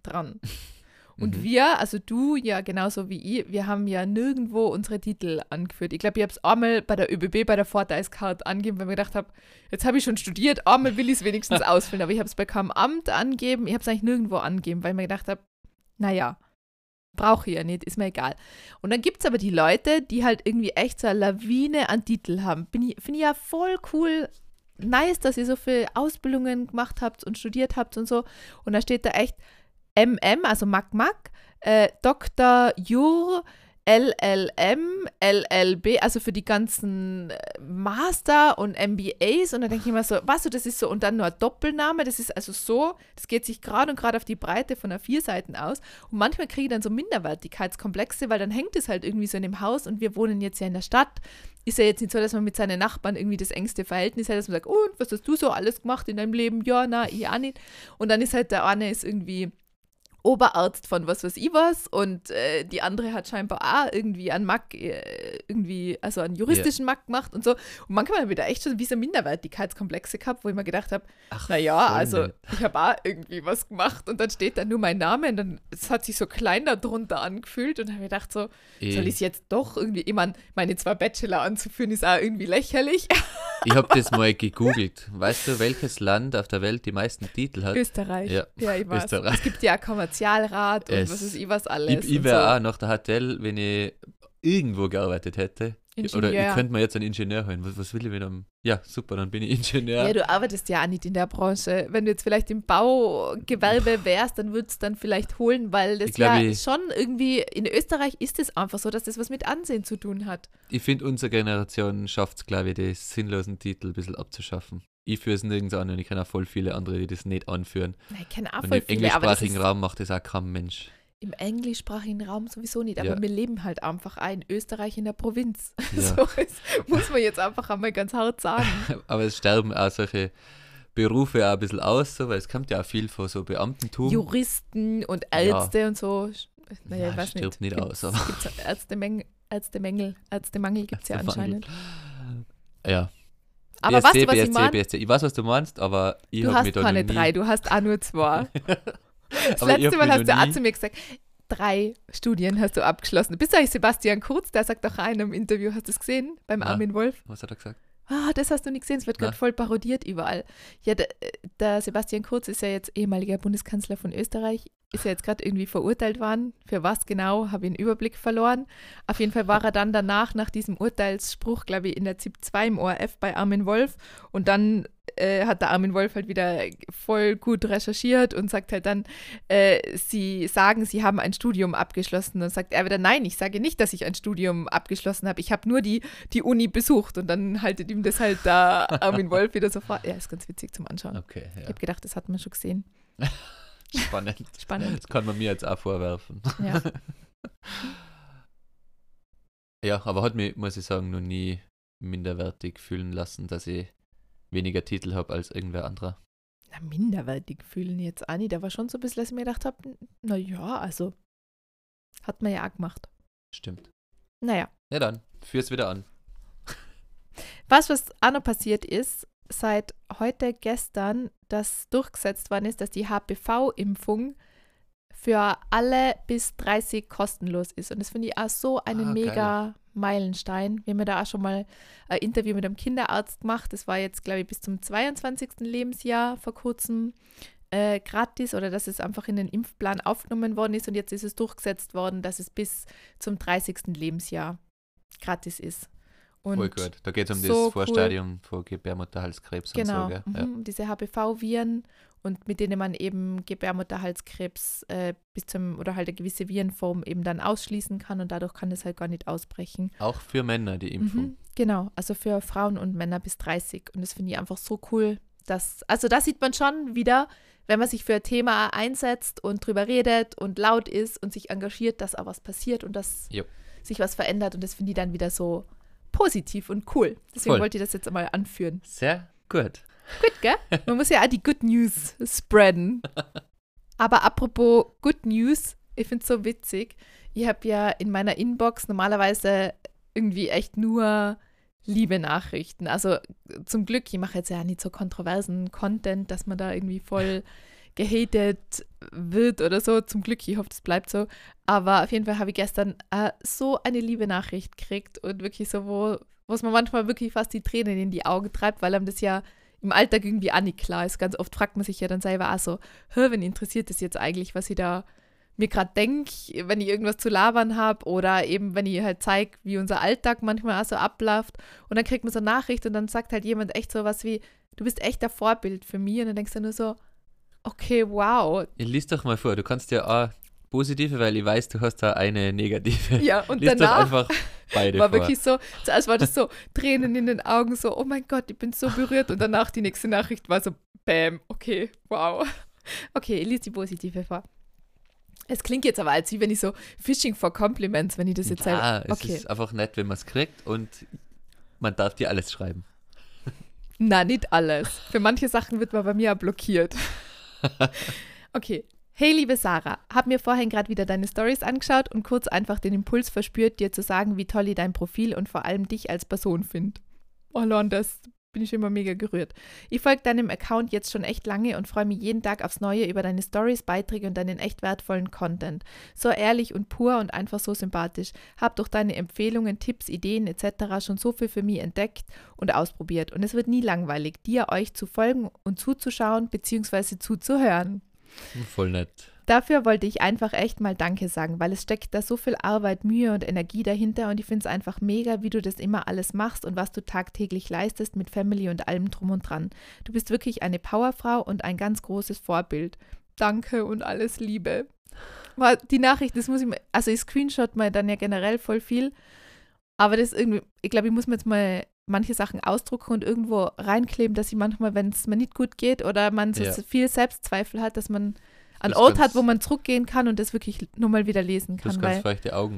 dran. Und Mhm. wir, also du ja genauso wie ich, wir haben ja nirgendwo unsere Titel angeführt. Ich glaube, ich habe es einmal bei der ÖBB, bei der Vorteilskarte angegeben, weil ich mir gedacht habe, jetzt habe ich schon studiert, einmal will ich es wenigstens ausfüllen. Aber ich habe es bei keinem Amt angegeben, ich habe es eigentlich nirgendwo angegeben, weil ich mir gedacht habe, naja, brauche ich ja nicht, ist mir egal. Und dann gibt es aber die Leute, die halt irgendwie echt so eine Lawine an Titel haben. Bin ich, finde ich ja voll cool, nice, dass ihr so viele Ausbildungen gemacht habt und studiert habt und so. Und da steht da echt M M, also Mac Mac, äh, Doktor Jur, L L M, L L B, also für die ganzen Master und M B As. Und dann denke ich immer so, was, so, das ist so, und dann nur ein Doppelname, das ist also so, das geht sich gerade und gerade auf die Breite von der vier Seiten aus. Und manchmal kriege ich dann so Minderwertigkeitskomplexe, weil dann hängt es halt irgendwie so in dem Haus und wir wohnen jetzt ja in der Stadt. Ist ja jetzt nicht so, dass man mit seinen Nachbarn irgendwie das engste Verhältnis hat, dass man sagt, und, was hast du so alles gemacht in deinem Leben? Ja, na, ich auch nicht. Und dann ist halt der eine ist irgendwie Oberarzt von was weiß ich was und äh, die andere hat scheinbar auch irgendwie einen Mack, äh, irgendwie, also einen juristischen yeah. Mack gemacht und so. Und manchmal habe ich da echt schon wie so Minderwertigkeitskomplexe gehabt, wo ich mir gedacht habe, naja, also nett. Ich habe auch irgendwie was gemacht und dann steht da nur mein Name und dann es hat sich so klein darunter angefühlt und dann habe ich gedacht so, e. soll ich es jetzt doch irgendwie, ich meine, meine zwei Bachelor anzuführen ist auch irgendwie lächerlich. Ich habe das mal gegoogelt. Weißt du, welches Land auf der Welt die meisten Titel hat? Österreich. Ja, ja ich weiß. Österreich. Es gibt ja auch Kommerzialrat und es, was weiß ich was alles. Ich, ich wäre so. Auch nach der H T L, wenn ich irgendwo gearbeitet hätte. Ingenieur. Oder ich könnte mir jetzt einen Ingenieur holen. Was, was will ich mit einem? Ja, super, dann bin ich Ingenieur. Ja, du arbeitest ja auch nicht in der Branche. Wenn du jetzt vielleicht im Baugewerbe wärst, dann würdest du dann vielleicht holen, weil das glaub, ja ich, schon irgendwie, in Österreich ist es einfach so, dass das was mit Ansehen zu tun hat. Ich finde, unsere Generation schafft es, glaube ich, die sinnlosen Titel ein bisschen abzuschaffen. Ich führe es nirgends an und ich kenne auch voll viele andere, die das nicht anführen. Na, ich kenne auch und voll im viele. Im englischsprachigen Raum macht das auch kein Mensch. Im englischsprachigen Raum sowieso nicht, aber ja. wir leben halt einfach auch in Österreich in der Provinz. Ja. So ist, muss man jetzt einfach einmal ganz hart sagen. Aber es sterben auch solche Berufe auch ein bisschen aus, so, weil es kommt ja auch viel von so Beamtentum. Juristen und Ärzte ja. und so. Naja, ja, ich weiß stirbt nicht. nicht aus. Aber es gibt Ärztemengel, Ärztemangel, Ärztemangel gibt es ja anscheinend. Ja. Aber B S C, weißt du, was B S C, ich meine? B S C. Ich weiß, was du meinst, aber ich Du habe hast mich da keine noch nie... drei, du hast auch nur zwei. Das aber letzte Mal hast du auch nie... zu mir gesagt, drei Studien hast du abgeschlossen. Bist du eigentlich Sebastian Kurz, der sagt doch in einem Interview, hast du es gesehen, beim Na, Armin Wolf? Was hat er gesagt? Ah, das hast du nicht gesehen, es wird gerade voll parodiert überall. Ja, der, der Sebastian Kurz ist ja jetzt ehemaliger Bundeskanzler von Österreich, ist ja jetzt gerade irgendwie verurteilt worden. Für was genau, habe ich den Überblick verloren. Auf jeden Fall war er dann danach, nach diesem Urteilsspruch, glaube ich, in der Z I P zwei im O R F bei Armin Wolf. Und dann äh, hat der Armin Wolf halt wieder voll gut recherchiert und sagt halt dann, äh, sie sagen, sie haben ein Studium abgeschlossen. Und sagt er wieder, nein, ich sage nicht, dass ich ein Studium abgeschlossen habe. Ich habe nur die, die Uni besucht. Und dann haltet ihm das halt da Armin Wolf wieder so vor. Ja, ist ganz witzig zum Anschauen. Okay, ja. Ich habe gedacht, das hat man schon gesehen. Spannend. Spannend. Das kann man mir jetzt auch vorwerfen. Ja. Ja, aber hat mich, muss ich sagen, noch nie minderwertig fühlen lassen, dass ich weniger Titel habe als irgendwer anderer. Na, minderwertig fühlen jetzt auch nicht. Da war schon so ein bisschen, dass ich mir gedacht habe, naja, also hat man ja auch gemacht. Stimmt. Naja. Ja dann, führ's wieder an. Was, was auch noch passiert ist, seit heute, gestern, das durchgesetzt worden ist, dass die H P V-Impfung für alle bis dreißig kostenlos ist. Und das finde ich auch so einen ah, mega geil. Meilenstein. Wir haben ja da auch schon mal ein Interview mit einem Kinderarzt gemacht. Das war jetzt, glaube ich, bis zum zweiundzwanzigsten Lebensjahr vor kurzem äh, gratis oder dass es einfach in den Impfplan aufgenommen worden ist. Und jetzt ist es durchgesetzt worden, dass es bis zum dreißigsten Lebensjahr gratis ist. Und voll gut. Da geht es um so das Vorstadium cool. von Gebärmutterhalskrebs genau. und so. Genau, ja. mhm, diese H P V-Viren und mit denen man eben Gebärmutterhalskrebs äh, bis zum, oder halt eine gewisse Virenform eben dann ausschließen kann und dadurch kann es halt gar nicht ausbrechen. Auch für Männer die Impfung? Mhm, genau, also für Frauen und Männer bis dreißig und das finde ich einfach so cool, dass, also da sieht man schon wieder, wenn man sich für ein Thema einsetzt und drüber redet und laut ist und sich engagiert, dass auch was passiert und dass yep. sich was verändert und das finde ich dann wieder so positiv und cool. Deswegen Voll. wollte ich das jetzt einmal anführen. Sehr gut. Gut, gell? Man muss ja auch die Good News spreaden. Aber apropos Good News, ich finde es so witzig. Ich habe ja in meiner Inbox normalerweise irgendwie echt nur liebe Nachrichten. Also zum Glück, ich mache jetzt ja nicht so kontroversen Content, dass man da irgendwie voll gehatet wird oder so. Zum Glück, ich hoffe, das bleibt so. Aber auf jeden Fall habe ich gestern äh, so eine liebe Nachricht gekriegt und wirklich so, wo was man manchmal wirklich fast die Tränen in die Augen treibt, weil einem das ja im Alltag irgendwie auch nicht klar ist. Ganz oft fragt man sich ja dann selber auch so, hör, wen interessiert das jetzt eigentlich, was ich da mir gerade denke, wenn ich irgendwas zu labern habe oder eben, wenn ich halt zeige, wie unser Alltag manchmal auch so abläuft und dann kriegt man so eine Nachricht und dann sagt halt jemand echt so was wie, du bist echt ein Vorbild für mich und dann denkst du nur so, okay, wow. Ich lies doch mal vor, du kannst ja auch positive, weil ich weiß, du hast da eine negative. Ja, und lies danach doch einfach beide war vor. wirklich so, zuerst war das so Tränen in den Augen, so, oh mein Gott, ich bin so berührt und danach die nächste Nachricht war so, bam, okay, wow. Okay, ich lese die positive vor. Es klingt jetzt aber, als wie wenn ich so Fishing for Compliments, wenn ich das jetzt Ja, selber... es Okay. ist einfach nett, wenn man es kriegt und man darf dir alles schreiben. Na, nicht alles. Für manche Sachen wird man bei mir auch blockiert. Okay. Hey, liebe Sarah, hab mir vorhin gerade wieder deine Stories angeschaut und kurz einfach den Impuls verspürt, dir zu sagen, wie toll ich dein Profil und vor allem dich als Person finde. Oh, Lon, das bin ich immer mega gerührt. Ich folge deinem Account jetzt schon echt lange und freue mich jeden Tag aufs Neue über deine Stories, Beiträge und deinen echt wertvollen Content. So ehrlich und pur und einfach so sympathisch. Hab durch deine Empfehlungen, Tipps, Ideen et cetera schon so viel für mich entdeckt und ausprobiert. Und es wird nie langweilig, dir, euch zu folgen und zuzuschauen bzw. zuzuhören. Voll nett. Dafür wollte ich einfach echt mal Danke sagen, weil es steckt da so viel Arbeit, Mühe und Energie dahinter und ich finde es einfach mega, wie du das immer alles machst und was du tagtäglich leistest mit Family und allem drum und dran. Du bist wirklich eine Powerfrau und ein ganz großes Vorbild. Danke und alles Liebe. War die Nachricht, das muss ich mir, also ich screenshot mal dann ja generell voll viel, aber das irgendwie, ich glaube, ich muss mir jetzt mal manche Sachen ausdrucken und irgendwo reinkleben, dass ich manchmal, wenn es mir nicht gut geht oder man so Ja. viel Selbstzweifel hat, dass man einen Das Ort ganz- hat, wo man zurückgehen kann und das wirklich nur mal wieder lesen Du kann. hast ganz Weil, feuchte Augen.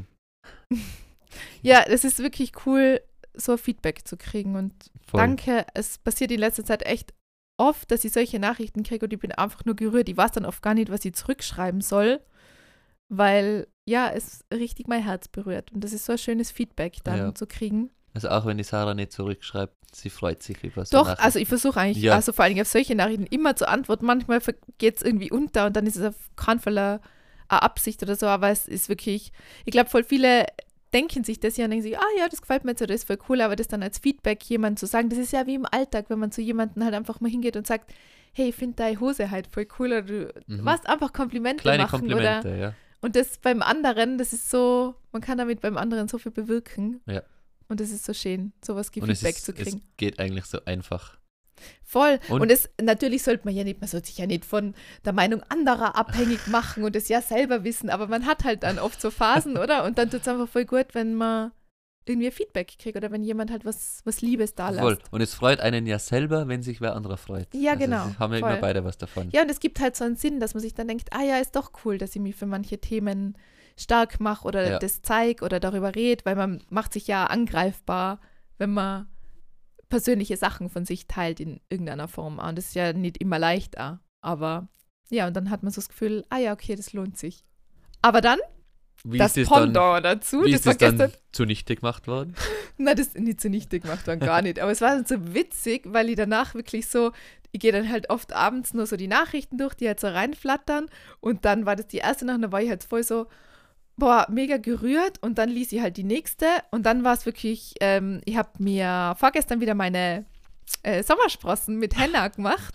ja, es ist wirklich cool, so Feedback zu kriegen und Voll. danke. Es passiert in letzter Zeit echt oft, dass ich solche Nachrichten kriege und ich bin einfach nur gerührt. Ich weiß dann oft gar nicht, was ich zurückschreiben soll, weil, ja, es richtig mein Herz berührt und das ist so ein schönes Feedback dann Ja. zu kriegen. Also auch wenn die Sarah nicht zurückschreibt, sie freut sich über so Doch, Nachrichten. also ich versuche eigentlich, Ja. also vor allem auf solche Nachrichten immer zu antworten. Manchmal geht es irgendwie unter und dann ist es auf keinen Fall eine, eine Absicht oder so, aber es ist wirklich, ich glaube, voll viele denken sich das ja und denken sich, ah ja, das gefällt mir jetzt oder das ist voll cool, aber das dann als Feedback jemand zu sagen, das ist ja wie im Alltag, wenn man zu jemandem halt einfach mal hingeht und sagt, hey, ich finde deine Hose halt voll cool oder du Mhm. machst einfach Komplimente Kleine machen Komplimente, oder ja. und das beim anderen, das ist so, man kann damit beim anderen so viel bewirken. Ja. Und das ist so schön, sowas Und es, Feedback ist, zu kriegen. es geht eigentlich so einfach. Voll. Und- Und, es natürlich sollte man ja nicht, man sollte sich ja nicht von der Meinung anderer abhängig machen und es ja selber wissen, aber man hat halt dann oft so Phasen, oder? Und dann tut es einfach voll gut, wenn man irgendwie Feedback kriegt oder wenn jemand halt was, was Liebes da lässt. Voll. Und es freut einen ja selber, wenn sich wer anderer freut. Ja, also genau, sie haben ja voll. immer beide was davon. Ja, und es gibt halt so einen Sinn, dass man sich dann denkt, ah ja, ist doch cool, dass ich mich für manche Themen stark mache oder Ja. das zeige oder darüber rede, weil man macht sich ja angreifbar, wenn man persönliche Sachen von sich teilt in irgendeiner Form. Und das ist ja nicht immer leicht, auch. Aber ja, und dann hat man so das Gefühl, ah ja, okay, das lohnt sich. Aber dann, Wie das ist das dann, Pendant dazu, wie das ist war das dann gestern, zunichte gemacht worden? na, das ist nicht zunichte gemacht worden, gar nicht. Aber es war dann so witzig, weil ich danach wirklich so, ich gehe dann halt oft abends nur so die Nachrichten durch, die halt so reinflattern. Und dann war das die erste Nacht, da war ich halt voll so, boah, mega gerührt. Und dann ließ ich halt die nächste. Und dann war es wirklich, ähm, ich habe mir vorgestern wieder meine äh, Sommersprossen mit Henna gemacht.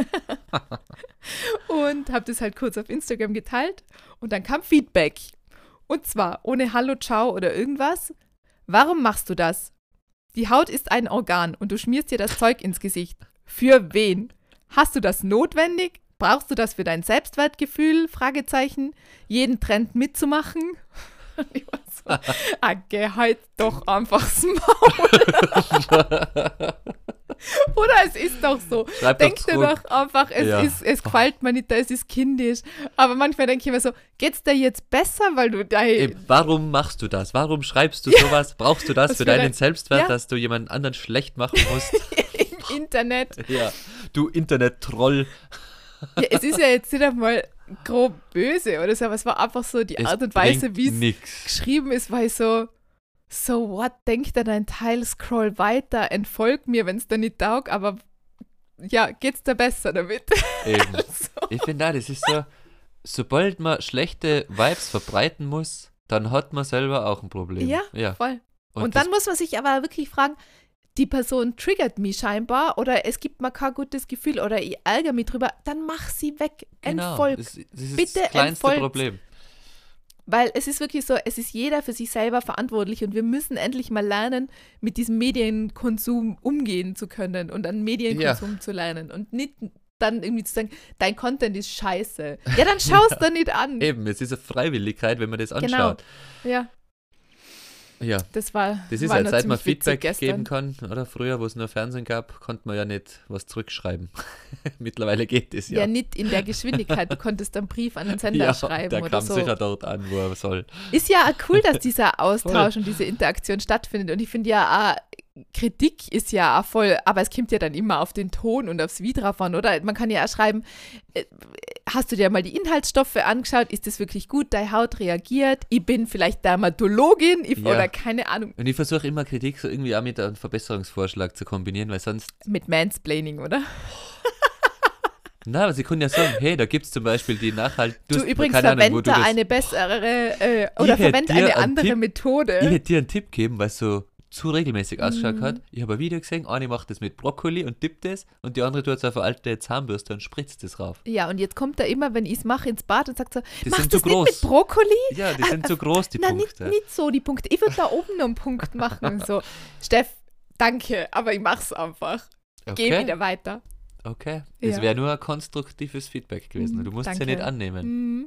Und habe das halt kurz auf Instagram geteilt. Und dann kam Feedback. Und zwar ohne Hallo, Ciao oder irgendwas. Warum machst du das? Die Haut ist ein Organ und du schmierst dir das Zeug ins Gesicht. Für wen? Hast du das notwendig? Brauchst du das für dein Selbstwertgefühl? Fragezeichen. Jeden Trend mitzumachen? Und ich war so, ah, geh halt doch einfach das Maul. Oder es ist doch so. Schreib Denk doch dir zurück. doch einfach, es, Ja. ist, es gefällt mir nicht, es ist kindisch. Aber manchmal denke ich mir so, geht's dir jetzt besser, weil du da Ey, warum machst du das? Warum schreibst du sowas? Brauchst du das Was für für deinen dein- Selbstwert, Ja. dass du jemanden anderen schlecht machen musst? im Internet. Ja, du Internet-Troll. Ja, es ist ja jetzt nicht einmal grob böse oder so, aber es war einfach so die Es Art und Weise, bringt wie es nix. geschrieben ist, war ich so, so what, denkt er dein Teil, scroll weiter, entfolg mir, wenn es dir nicht taugt, aber ja, geht's dir besser damit? Eben. so. Ich finde auch, das ist so, sobald man schlechte Vibes verbreiten muss, dann hat man selber auch ein Problem. Ja, ja. voll. Und, Und dann das- muss man sich aber wirklich fragen, die Person triggert mich scheinbar oder es gibt mir kein gutes Gefühl oder ich ärgere mich drüber, dann mach sie weg. Genau, Entfolg. das, das ist Bitte das kleinste entfolgt. Problem. Weil es ist wirklich so, es ist jeder für sich selber verantwortlich und wir müssen endlich mal lernen, mit diesem Medienkonsum umgehen zu können und an Medienkonsum zu lernen und nicht dann irgendwie zu sagen, dein Content ist scheiße. Ja, dann schau es Ja. dann nicht an. Eben, es ist eine Freiwilligkeit, wenn man das Genau. anschaut. Ja, Ja, das war das ist war halt, noch seit man ziemlich witzig Feedback gestern. geben kann, oder? Früher, wo es nur Fernsehen gab, konnte man ja nicht was zurückschreiben. Mittlerweile geht es Ja. ja. nicht in der Geschwindigkeit. Du konntest einen Brief an den Sender Ja, schreiben der oder kam so. sicher dort an, wo er soll. Ist ja auch cool, dass dieser Austausch und diese Interaktion stattfindet. Und ich finde ja auch, Kritik ist ja auch voll, aber es kommt ja dann immer auf den Ton und aufs Wie drauf an, oder? Man kann ja auch schreiben, äh, hast du dir mal die Inhaltsstoffe angeschaut? Ist das wirklich gut? Deine Haut reagiert? Ich bin vielleicht Dermatologin ich, Ja. oder keine Ahnung. Und ich versuche immer Kritik so irgendwie auch mit einem Verbesserungsvorschlag zu kombinieren, weil sonst, Mit Mansplaining, oder? na, aber sie können ja sagen, hey, da gibt es zum Beispiel die Nachhalt... Du, hast- übrigens keine Ahnung, wo verwende du das- eine bessere äh, oder Ich hätte verwende dir eine einen andere Tipp- Methode. Ich hätte dir einen Tipp gegeben, weil es so zu regelmäßig ausgeschaut Mhm. hat. Ich habe ein Video gesehen, eine macht das mit Brokkoli und tippt das und die andere tut es auf eine alte Zahnbürste und spritzt das rauf. Ja, und jetzt kommt er immer, wenn ich es mache, ins Bad und sagt so, Die mach sind das zu nicht groß. mit Brokkoli? Ja, die sind zu groß, die Na, nicht, Punkte. nicht so die Punkte. Ich würde da oben noch einen Punkt machen und so. Steff, danke, aber ich mach's einfach. Geh Okay, wieder weiter. okay. Das Ja. wäre nur ein konstruktives Feedback gewesen. Mhm, Du musst es ja danke. nicht annehmen. Mhm.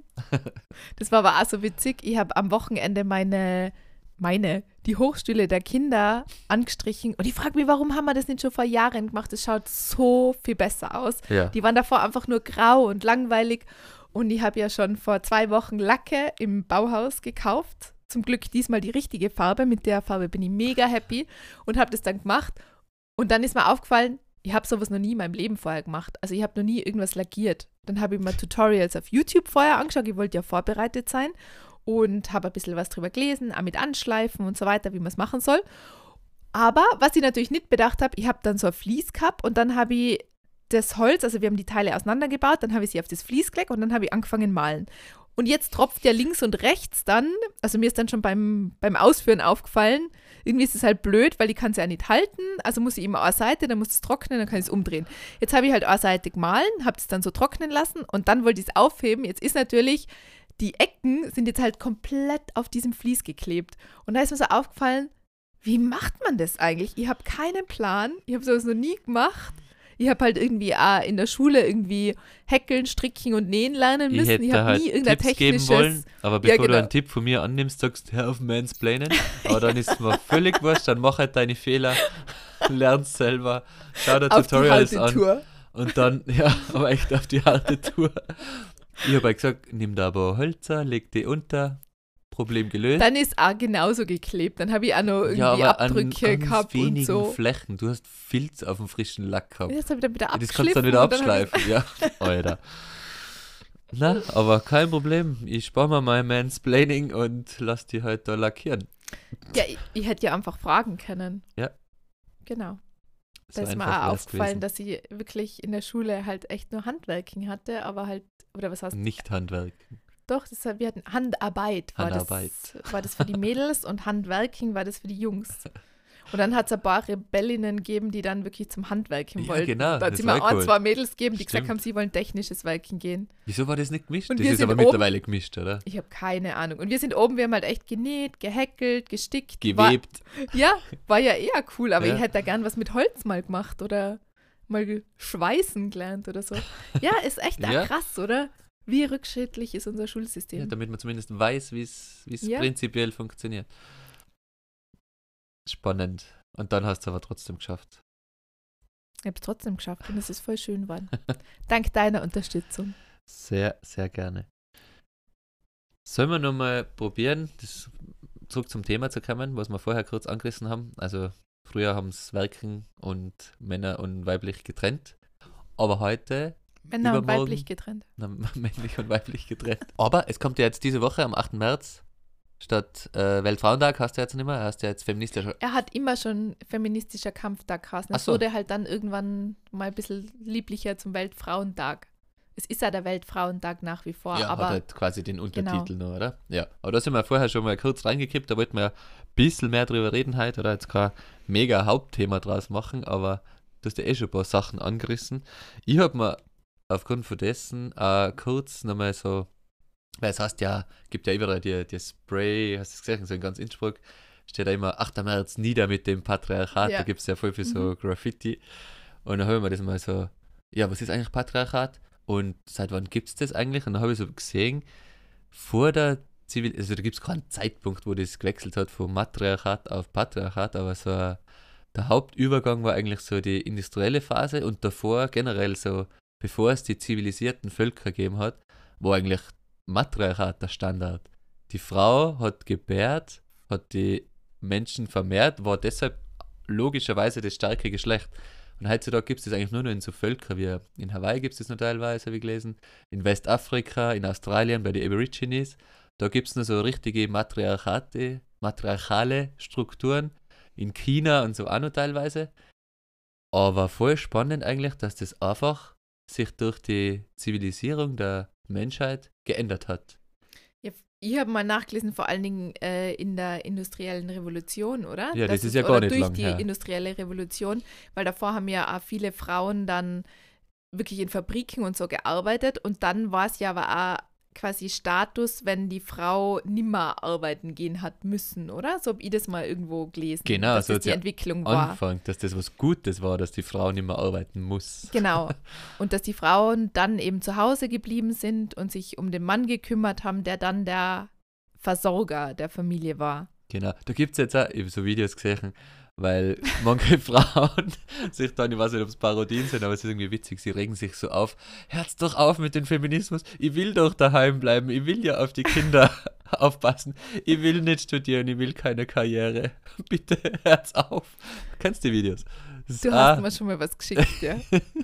Das war aber auch so witzig. Ich habe am Wochenende meine, meine, die Hochstühle der Kinder angestrichen und ich frage mich, warum haben wir das nicht schon vor Jahren gemacht? Das schaut so viel besser aus. Ja. Die waren davor einfach nur grau und langweilig und ich habe ja schon vor zwei Wochen Lacke im Bauhaus gekauft. Zum Glück diesmal die richtige Farbe. Mit der Farbe bin ich mega happy und habe das dann gemacht. Und dann ist mir aufgefallen, ich habe sowas noch nie in meinem Leben vorher gemacht. Also ich habe noch nie irgendwas lackiert. Dann habe ich mir Tutorials auf YouTube vorher angeschaut. Ich wollte ja vorbereitet sein und habe ein bisschen was drüber gelesen, auch mit Anschleifen und so weiter, wie man es machen soll. Aber was ich natürlich nicht bedacht habe, ich habe dann so ein Vlies gehabt und dann habe ich das Holz, also wir haben die Teile auseinandergebaut, dann habe ich sie auf das Vlies gelegt und dann habe ich angefangen malen. Und jetzt tropft ja links und rechts dann, also mir ist dann schon beim, beim Ausführen aufgefallen, irgendwie ist es halt blöd, weil ich kann es ja nicht halten, also muss ich immer eine Seite, dann muss es trocknen, dann kann ich es umdrehen. Jetzt habe ich halt eine Seite gemahlen, habe es dann so trocknen lassen und dann wollte ich es aufheben. Jetzt ist natürlich, die Ecken sind jetzt halt komplett auf diesem Vlies geklebt. Und da ist mir so aufgefallen, wie macht man das eigentlich? Ich habe keinen Plan, ich habe sowas noch nie gemacht. Ich habe halt irgendwie auch in der Schule irgendwie häkeln, stricken und nähen lernen Ich müssen. hätte Ich da habe halt nie irgendein Tipps geben technisches. wollen, aber bevor genau. du einen Tipp von mir annimmst, sagst du, hör auf Mansplainen. Aber dann ist es mir völlig wurscht, dann mach halt deine Fehler, lernst selber, schau dir Auf die Tutorials an Haltetour. und dann, ja, aber echt auf die harte Tour. Ich habe halt gesagt, nimm da aber Hölzer, leg die unter, Problem gelöst. Dann ist auch genauso geklebt. Dann habe ich auch noch irgendwie ja, aber Abdrücke an ganz gehabt und wenigen so. Flächen. Du hast Filz auf dem frischen Lack gehabt. Das habe ich dann wieder Ja, das abgeschliffen. kannst du dann wieder und dann habe ich- abschleifen, ja. Alter. Na, aber kein Problem. Ich spare mir mein Mansplaining und lass die halt da lackieren. Ja, ich, ich hätte ja einfach fragen können. Ja. Genau. So Da ist mir einfach auch wär's aufgefallen, gewesen. dass ich wirklich in der Schule halt echt nur Handwerking hatte, aber halt, oder was heißt, Nicht Handwerk. doch, das, hat- wir hatten Handarbeit, war, Handarbeit. Das, war das für die Mädels und Handwerking war das für die Jungs. Und dann hat es ein paar Rebellinnen gegeben, die dann wirklich zum Handwerken Ja, wollten. genau, Da hat das es war immer ein, cool. zwei Mädels gegeben, die gesagt Stimmt. haben, sie wollen technisches Werken gehen. Wieso war das nicht gemischt? Und Das wir ist sind aber oben- mittlerweile gemischt, oder? Ich habe keine Ahnung. Und wir sind oben, wir haben halt echt genäht, gehäkelt, gestickt. Gewebt. War, ja, war ja eher cool, aber Ja. ich hätte da gern was mit Holz mal gemacht oder mal schweißen gelernt oder so. Ja, ist echt auch Ja. krass, oder? Wie rückschrittlich ist unser Ja, Schulsystem. damit man zumindest weiß, wie es Ja. prinzipiell funktioniert. Spannend. Und dann hast du aber trotzdem geschafft. Ich habe es trotzdem geschafft und es ist voll schön geworden. Dank deiner Unterstützung. Sehr, sehr gerne. Sollen wir nochmal probieren, das zurück zum Thema zu kommen, was wir vorher kurz angerissen haben? Also früher haben es Werken und Männer und weiblich getrennt. Aber heute Männer und Übermorgen. weiblich getrennt. na, männlich und weiblich getrennt. Aber es kommt ja jetzt diese Woche am achten März statt äh, Weltfrauentag hast du jetzt nicht mehr, hast du jetzt feministischer. Er hat immer schon feministischer Kampftag geheißen. Es Ach so. wurde halt dann irgendwann mal ein bisschen lieblicher zum Weltfrauentag. Es ist ja der Weltfrauentag nach wie vor, Ja, aber hat halt quasi den Untertitel noch, oder? Ja, aber da sind wir vorher schon mal kurz reingekippt, da wollten wir ja ein bisschen mehr drüber reden heute, oder? Jetzt kein mega Hauptthema draus machen, aber du hast ja eh schon ein paar Sachen angerissen. Ich habe mir aufgrund von dessen äh, kurz nochmal so, weil es heißt ja, gibt ja überall die, die Spray, hast du es gesehen, so in ganz Innsbruck, steht da immer achter März nieder mit dem Patriarchat, Ja. da gibt es ja voll viel so Mhm. Graffiti. Und dann habe ich mir das mal so, ja, was ist eigentlich Patriarchat? Und seit wann gibt es das eigentlich? Und dann habe ich so gesehen, vor der Zivil, also da gibt es keinen Zeitpunkt, wo das gewechselt hat von Matriarchat auf Patriarchat, aber so ein, der Hauptübergang war eigentlich so die industrielle Phase und davor generell so, bevor es die zivilisierten Völker gegeben hat, war eigentlich Matriarchat der Standard. Die Frau hat gebärt, hat die Menschen vermehrt, war deshalb logischerweise das starke Geschlecht. Und heutzutage gibt es das eigentlich nur noch in so Völkern wie in Hawaii gibt es das noch teilweise, habe ich gelesen, in Westafrika, in Australien bei den Aborigines. Da gibt es nur so richtige Matriarchate, matriarchale Strukturen, in China und so auch noch teilweise. Aber voll spannend eigentlich, dass das einfach sich durch die Zivilisierung der Menschheit geändert hat. Ja, ich habe mal nachgelesen, vor allen Dingen äh, in der industriellen Revolution, oder? Ja, das Dass ist es- ja gar oder nicht durch lang die her. industrielle Revolution, weil davor haben ja auch viele Frauen dann wirklich in Fabriken und so gearbeitet und dann war es ja aber auch quasi Status, wenn die Frau nimmer arbeiten gehen hat müssen, oder? So habe ich das mal irgendwo gelesen, Genau, dass so das hat's die ja Entwicklung war. Anfang, dass das was Gutes war, dass die Frau nicht mehr arbeiten muss. Genau. Und dass die Frauen dann eben zu Hause geblieben sind und sich um den Mann gekümmert haben, der dann der Versorger der Familie war. Genau, da gibt es jetzt auch, ich habe so Videos gesehen, weil manche Frauen sich dann, ich weiß nicht, ob es Parodien sind, aber es ist irgendwie witzig, sie regen sich so auf, hört's doch auf mit dem Feminismus, ich will doch daheim bleiben, ich will ja auf die Kinder aufpassen, ich will nicht studieren, ich will keine Karriere, bitte hört's auf. Kennst du die Videos? Das ist Du auch- hast mir schon mal was geschickt, ja.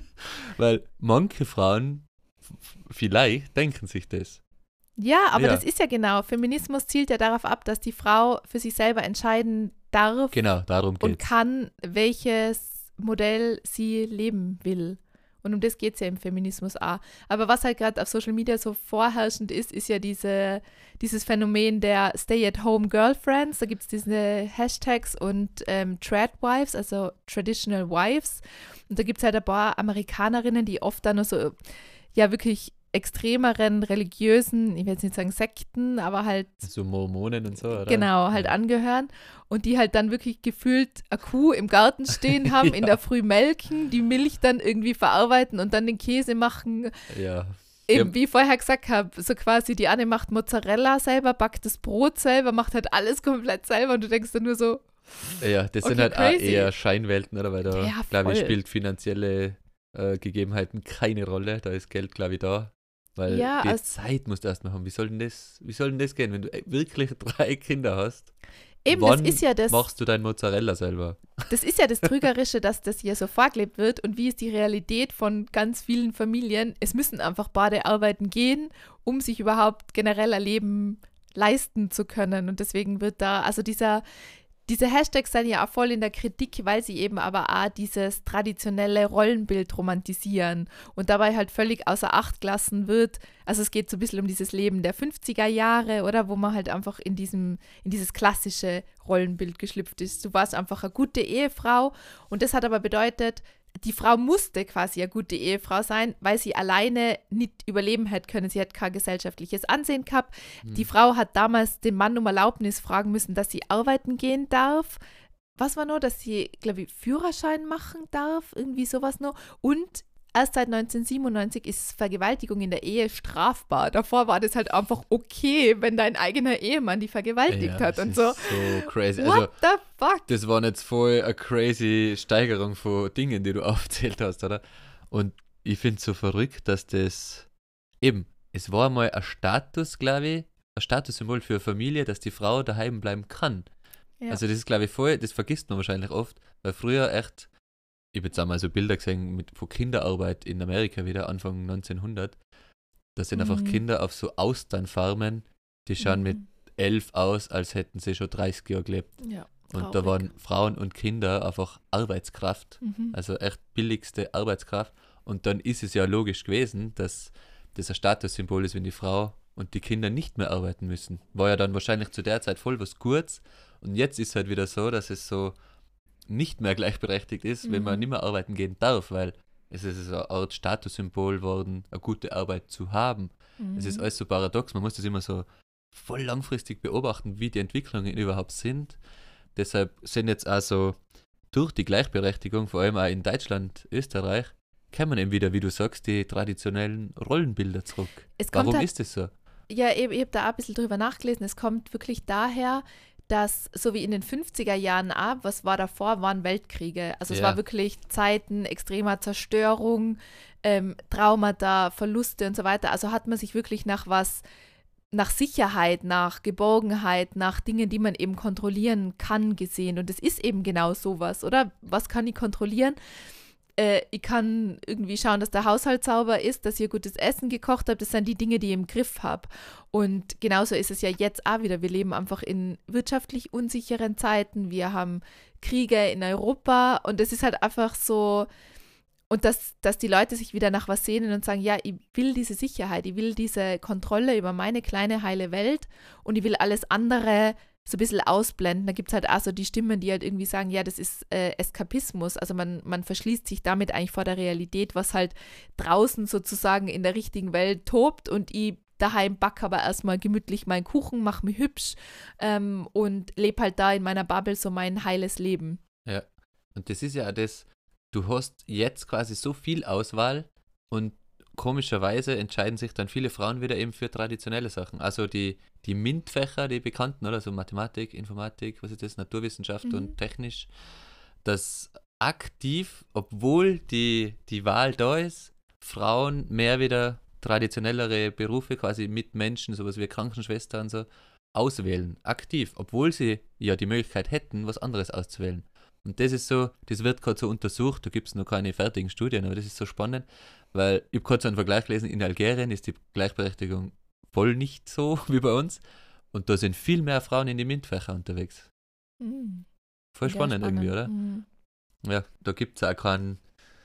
weil manche Frauen f- vielleicht denken sich das. Ja, aber Ja. das ist ja genau. Feminismus zielt ja darauf ab, dass die Frau für sich selber entscheiden darf Genau, darum und geht's. kann, welches Modell sie leben will. Und um das geht es ja im Feminismus auch. Aber was halt gerade auf Social Media so vorherrschend ist, ist ja diese, dieses Phänomen der Stay-at-home-Girlfriends. Da gibt es diese Hashtags und ähm, Tradwives, also Traditional Wives. Und da gibt es halt ein paar Amerikanerinnen, die oft dann nur so, ja wirklich extremeren religiösen, ich will jetzt nicht sagen Sekten, aber halt So Mormonen und so, oder? genau, halt angehören und die halt dann wirklich gefühlt eine Kuh im Garten stehen haben, in Ja. der Früh melken, die Milch dann irgendwie verarbeiten und dann den Käse machen. Ja. Eben, Ja. wie ich vorher gesagt habe, so quasi die eine macht Mozzarella selber, backt das Brot selber, macht halt alles komplett selber und du denkst dann nur so, Ja, das sind Okay, halt crazy. auch eher Scheinwelten, oder? Weil da, Ja, glaube ich, voll. spielt finanzielle äh, Gegebenheiten keine Rolle. Da ist Geld, glaube ich, da. Weil Ja, die als- Zeit musst du erstmal haben. Wie soll denn das, wie soll denn das gehen, wenn du äh, wirklich drei Kinder hast? eben, Wann das ist ja das, machst du dein Mozzarella selber? das ist ja das Trügerische, dass das hier so vorgelebt wird und wie ist die Realität von ganz vielen Familien. Es müssen einfach beide arbeiten gehen, um sich überhaupt generell ein Leben leisten zu können. Und deswegen wird da, also dieser, diese Hashtags sind ja auch voll in der Kritik, weil sie eben aber auch dieses traditionelle Rollenbild romantisieren und dabei halt völlig außer Acht gelassen wird. Also es geht so ein bisschen um dieses Leben der fünfziger Jahre, oder, wo man halt einfach in diesem, in dieses klassische Rollenbild geschlüpft ist. Du warst einfach eine gute Ehefrau und das hat aber bedeutet, die Frau musste quasi eine gute Ehefrau sein, weil sie alleine nicht überleben hätte können. Sie hat kein gesellschaftliches Ansehen gehabt. Hm. Die Frau hat damals den Mann um Erlaubnis fragen müssen, dass sie arbeiten gehen darf. Was war noch, dass sie, glaube ich, Führerschein machen darf, irgendwie sowas noch. Und erst seit neunzehnhundertsiebenundneunzig ist Vergewaltigung in der Ehe strafbar. Davor war das halt einfach okay, wenn dein eigener Ehemann die vergewaltigt Ja, hat das und ist so. so crazy. What Also, the fuck? das war jetzt voll eine crazy Steigerung von Dingen, die du aufzählt hast, oder? Und ich finde es so verrückt, dass das eben, es war mal ein Status, glaube ich, ein Statussymbol für eine Familie, dass die Frau daheim bleiben kann. Ja. Also das ist, glaube ich, voll, das vergisst man wahrscheinlich oft, weil früher echt, ich habe jetzt auch mal so Bilder gesehen mit, von Kinderarbeit in Amerika wieder, Anfang neunzehnhundert, da sind einfach Mhm. Kinder auf so Austernfarmen, die schauen mit Mhm. elf aus, als hätten sie schon dreißig Jahre gelebt. Ja, und da waren Frauen und Kinder einfach Arbeitskraft, mhm. also echt billigste Arbeitskraft. Und dann ist es ja logisch gewesen, dass das ein Statussymbol ist, wenn die Frau und die Kinder nicht mehr arbeiten müssen. War ja dann wahrscheinlich zu der Zeit voll was Gutes. Und jetzt ist halt wieder so, dass es so nicht mehr gleichberechtigt ist, mhm. wenn man nicht mehr arbeiten gehen darf, weil es ist eine Art Statussymbol worden, eine gute Arbeit zu haben. Mhm. Es ist alles so paradox, man muss das immer so voll langfristig beobachten, wie die Entwicklungen überhaupt sind. Deshalb sind jetzt also durch die Gleichberechtigung, vor allem auch in Deutschland, Österreich, kommen eben wieder, wie du sagst, die traditionellen Rollenbilder zurück. Warum halt, ist das so? Ja, ich, ich habe da auch ein bisschen drüber nachgelesen. Es kommt wirklich daher, dass so wie in den fünfziger Jahren ab, was war davor, waren Weltkriege. Also es Ja. war wirklich Zeiten extremer Zerstörung, ähm, Traumata, Verluste und so weiter. Also hat man sich wirklich nach was, nach Sicherheit, nach Geborgenheit, nach Dingen, die man eben kontrollieren kann, gesehen. Und es ist eben genau sowas, oder? Was kann ich kontrollieren? Äh, ich kann irgendwie schauen, dass der Haushalt sauber ist, dass ihr gutes Essen gekocht habt. Das sind die Dinge, die ich im Griff habe. Und genauso ist es ja jetzt auch wieder. Wir leben einfach in wirtschaftlich unsicheren Zeiten. Wir haben Kriege in Europa und es ist halt einfach so, und dass, dass die Leute sich wieder nach was sehnen und sagen, ja, ich will diese Sicherheit, ich will diese Kontrolle über meine kleine heile Welt und ich will alles andere so ein bisschen ausblenden. Da gibt es halt auch so die Stimmen, die halt irgendwie sagen, ja, das ist äh, Eskapismus. Also man, man verschließt sich damit eigentlich vor der Realität, was halt draußen sozusagen in der richtigen Welt tobt und ich daheim backe aber erstmal gemütlich meinen Kuchen, mache mich hübsch ähm, und lebe halt da in meiner Bubble so mein heiles Leben. Ja, und das ist ja auch das, du hast jetzt quasi so viel Auswahl und komischerweise entscheiden sich dann viele Frauen wieder eben für traditionelle Sachen. Also die, die MINT-Fächer, die bekannten, oder? So Mathematik, Informatik, was ist das, Naturwissenschaft Mhm. und Technisch, dass aktiv, obwohl die, die Wahl da ist, Frauen mehr wieder traditionellere Berufe, quasi mit Menschen, sowas wie Krankenschwester und so, auswählen. Aktiv, obwohl sie ja die Möglichkeit hätten, was anderes auszuwählen. Und das ist so, das wird gerade so untersucht, da gibt es noch keine fertigen Studien, aber das ist so spannend, weil ich habe gerade so einen Vergleich gelesen, in Algerien ist die Gleichberechtigung voll nicht so wie bei uns und da sind viel mehr Frauen in die MINT-Fächer unterwegs. Mhm. Voll Ja, spannend, irgendwie, oder? Mhm. Ja, da gibt es auch keinen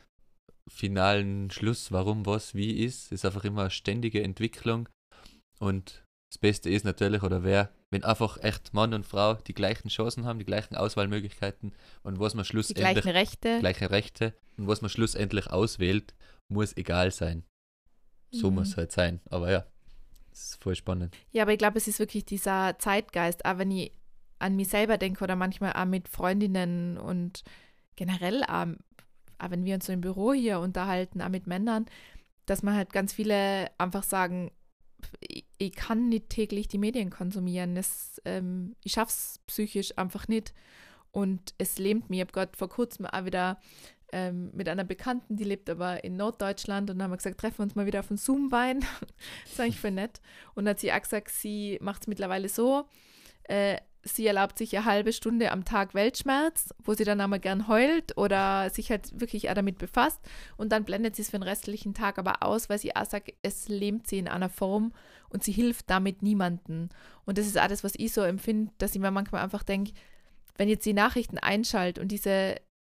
finalen Schluss, warum was wie ist. Es ist einfach immer eine ständige Entwicklung und das Beste ist natürlich, oder wäre, wenn einfach echt Mann und Frau die gleichen Chancen haben, die gleichen Auswahlmöglichkeiten und was man Die schlussendlich, gleichen Rechte. gleiche Rechte und was man schlussendlich auswählt, muss egal sein. So Mhm. muss es halt sein. Aber ja, das ist voll spannend. Ja, aber ich glaube, es ist wirklich dieser Zeitgeist, auch wenn ich an mich selber denke oder manchmal auch mit Freundinnen und generell auch, auch wenn wir uns so im Büro hier unterhalten, auch mit Männern, dass man halt ganz viele einfach sagen, ich, ich kann nicht täglich die Medien konsumieren. Das, ähm, ich schaffe es psychisch einfach nicht. Und es lähmt mich. Ich habe gerade vor kurzem auch wieder ähm, mit einer Bekannten, die lebt aber in Norddeutschland und dann haben wir gesagt, treffen wir uns mal wieder auf einen Zoom-Wein. Das ist eigentlich voll nett. Und dann hat sie auch gesagt, sie macht es mittlerweile so, äh, sie erlaubt sich eine halbe Stunde am Tag Weltschmerz, wo sie dann einmal gern heult oder sich halt wirklich auch damit befasst und dann blendet sie es für den restlichen Tag aber aus, weil sie auch sagt, es lähmt sie in einer Form und sie hilft damit niemandem. Und das ist alles, was ich so empfinde, dass ich mir manchmal einfach denke, wenn jetzt die Nachrichten einschalte und diese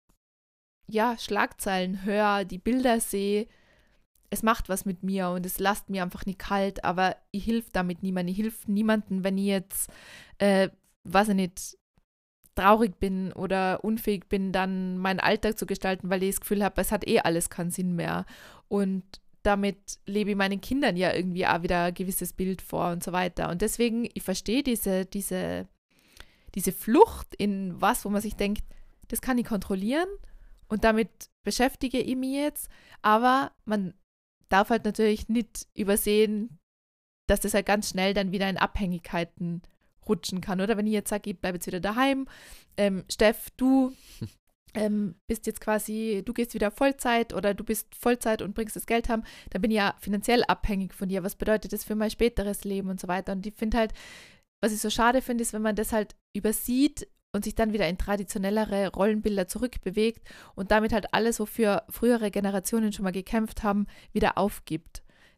ja, Schlagzeilen höre, die Bilder sehe, es macht was mit mir und es lasst mir einfach nicht kalt, aber ich hilf damit niemandem. Ich hilf niemandem, wenn ich jetzt, äh, weiß ich nicht, traurig bin oder unfähig bin, dann meinen Alltag zu gestalten, weil ich das Gefühl habe, es hat eh alles keinen Sinn mehr. Und damit lebe ich meinen Kindern ja irgendwie auch wieder ein gewisses Bild vor und so weiter. Und deswegen, ich verstehe diese, diese, diese Flucht in was, wo man sich denkt, das kann ich kontrollieren und damit beschäftige ich mich jetzt, aber man darf halt natürlich nicht übersehen, dass das halt ganz schnell dann wieder in Abhängigkeiten rutschen kann. Oder wenn ich jetzt sage, ich bleibe jetzt wieder daheim, ähm, Steff, du ähm, bist jetzt quasi, du gehst wieder Vollzeit oder du bist Vollzeit und bringst das Geld heim, dann bin ich ja finanziell abhängig von dir. Was bedeutet das für mein späteres Leben und so weiter? Und ich finde halt, was ich so schade finde, ist, wenn man das halt übersieht und sich dann wieder in traditionellere Rollenbilder zurückbewegt und damit halt alles, wofür frühere Generationen schon mal gekämpft haben, wieder aufgibt.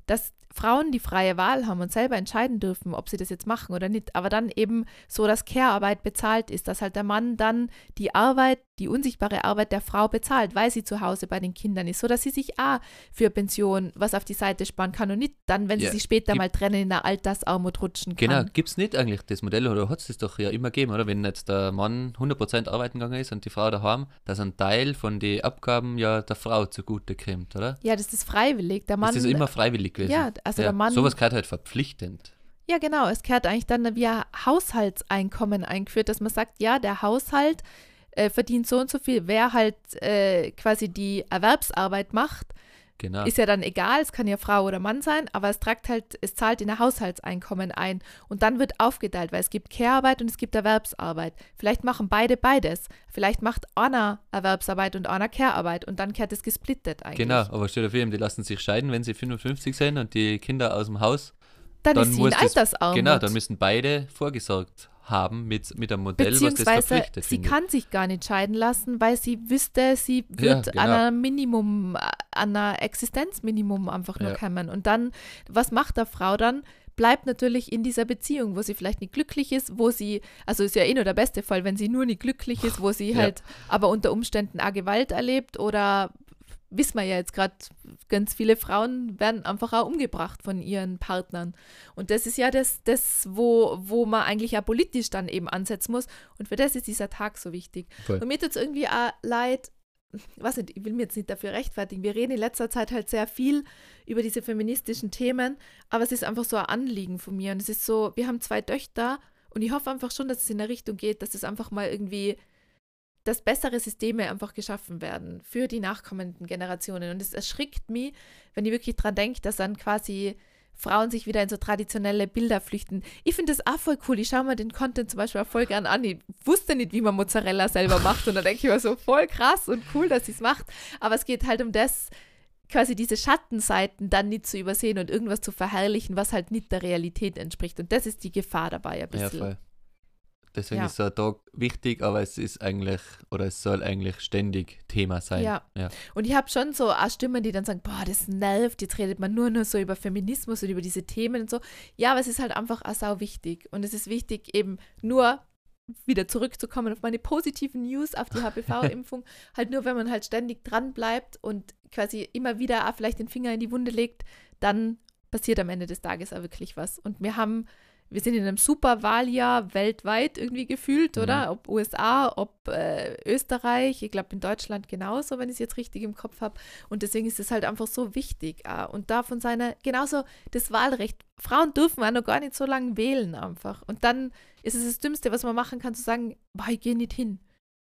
dass Frauen die freie Wahl haben und selber entscheiden dürfen, ob sie das jetzt machen oder nicht, aber dann eben so, dass Care-Arbeit bezahlt ist, dass halt der Mann dann die Arbeit, die unsichtbare Arbeit der Frau bezahlt, weil sie zu Hause bei den Kindern ist, so dass sie sich auch für Pension was auf die Seite sparen kann und nicht dann, wenn Ja, sie sich später gibt- mal trennen, in der Altersarmut rutschen Genau, kann. gibt es nicht eigentlich das Modell, oder hat es das doch ja immer gegeben, oder? Wenn jetzt der Mann hundert Prozent arbeiten gegangen ist und die Frau daheim, dass ein Teil von den Abgaben ja der Frau zugute kommt, oder? Ja, das ist freiwillig. Der Mann, Das ist immer freiwillig gewesen. ja, also der Mann, Sowas gehört halt verpflichtend. ja genau, es gehört eigentlich dann wie ein Haushaltseinkommen eingeführt, dass man sagt, ja, der Haushalt äh, verdient so und so viel. Wer halt äh, quasi die Erwerbsarbeit macht, Genau. ist ja dann egal, es kann ja Frau oder Mann sein, aber es tragt halt, es zahlt in ein Haushaltseinkommen ein und dann wird aufgeteilt, weil es gibt Care-Arbeit und es gibt Erwerbsarbeit. Vielleicht machen beide beides. Vielleicht macht einer Erwerbsarbeit und einer Care-Arbeit und dann kehrt es gesplittet eigentlich. Genau, aber stell dir vor, die lassen sich scheiden, wenn sie fünfundfünfzig sind und die Kinder aus dem Haus. Dann, dann ist sie muss in das- Altersarmut. Genau, dann müssen beide vorgesorgt haben mit, mit einem Modell, was das Beziehungsweise verpflichtet sie findet. kann sich gar nicht scheiden lassen, weil sie wüsste, sie wird Ja, genau. an einem Minimum, an einer Existenzminimum einfach nur Ja. kommen. Und dann, was macht der Frau dann? Bleibt natürlich in dieser Beziehung, wo sie vielleicht nicht glücklich ist, wo sie, also ist ja eh nur der beste Fall, wenn sie nur nicht glücklich ist, wo sie Ja. halt aber unter Umständen auch Gewalt erlebt oder wissen wir ja jetzt gerade, ganz viele Frauen werden einfach auch umgebracht von ihren Partnern. Und das ist ja das, das wo, wo man eigentlich auch politisch dann eben ansetzen muss. Und für das ist dieser Tag so wichtig. Voll. Und mir tut es irgendwie auch leid, weiß nicht, ich will mir jetzt nicht dafür rechtfertigen. Wir reden in letzter Zeit halt sehr viel über diese feministischen Themen, aber es ist einfach so ein Anliegen von mir. Und es ist so, wir haben zwei Töchter und ich hoffe einfach schon, dass es in der Richtung geht, dass es einfach mal irgendwie, dass bessere Systeme einfach geschaffen werden für die nachkommenden Generationen. Und es erschrickt mich, wenn ich wirklich dran denke, dass dann quasi Frauen sich wieder in so traditionelle Bilder flüchten. Ich finde das auch voll cool. Ich schaue mir den Content zum Beispiel auch voll gern an. Ich wusste nicht, wie man Mozzarella selber macht. Und da denke ich mir so, voll krass und cool, dass sie es macht. Aber es geht halt um das, quasi diese Schattenseiten dann nicht zu übersehen und irgendwas zu verherrlichen, was halt nicht der Realität entspricht. Und das ist die Gefahr dabei ein Ja, bisschen. voll. Deswegen Ja. ist so ein Tag wichtig, aber es ist eigentlich, oder es soll eigentlich ständig Thema sein. Ja. ja. Und ich habe schon so auch Stimmen, die dann sagen, boah, das nervt, jetzt redet man nur nur so über Feminismus und über diese Themen und so. Ja, aber es ist halt einfach auch sau wichtig. Und es ist wichtig, eben nur wieder zurückzukommen auf meine positiven News, auf die H P V-Impfung, halt nur, wenn man halt ständig dran bleibt und quasi immer wieder auch vielleicht den Finger in die Wunde legt, dann passiert am Ende des Tages auch wirklich was. Und wir haben Wir sind in einem super Wahljahr weltweit irgendwie gefühlt, Mhm. oder? Ob U S A, ob äh, Österreich, ich glaube in Deutschland genauso, wenn ich es jetzt richtig im Kopf habe. Und deswegen ist es halt einfach so wichtig. Auch. Und da von seiner, genauso das Wahlrecht. Frauen dürfen auch noch gar nicht so lange wählen einfach. Und dann ist es das Dümmste, was man machen kann, zu sagen, boah, ich gehe nicht hin.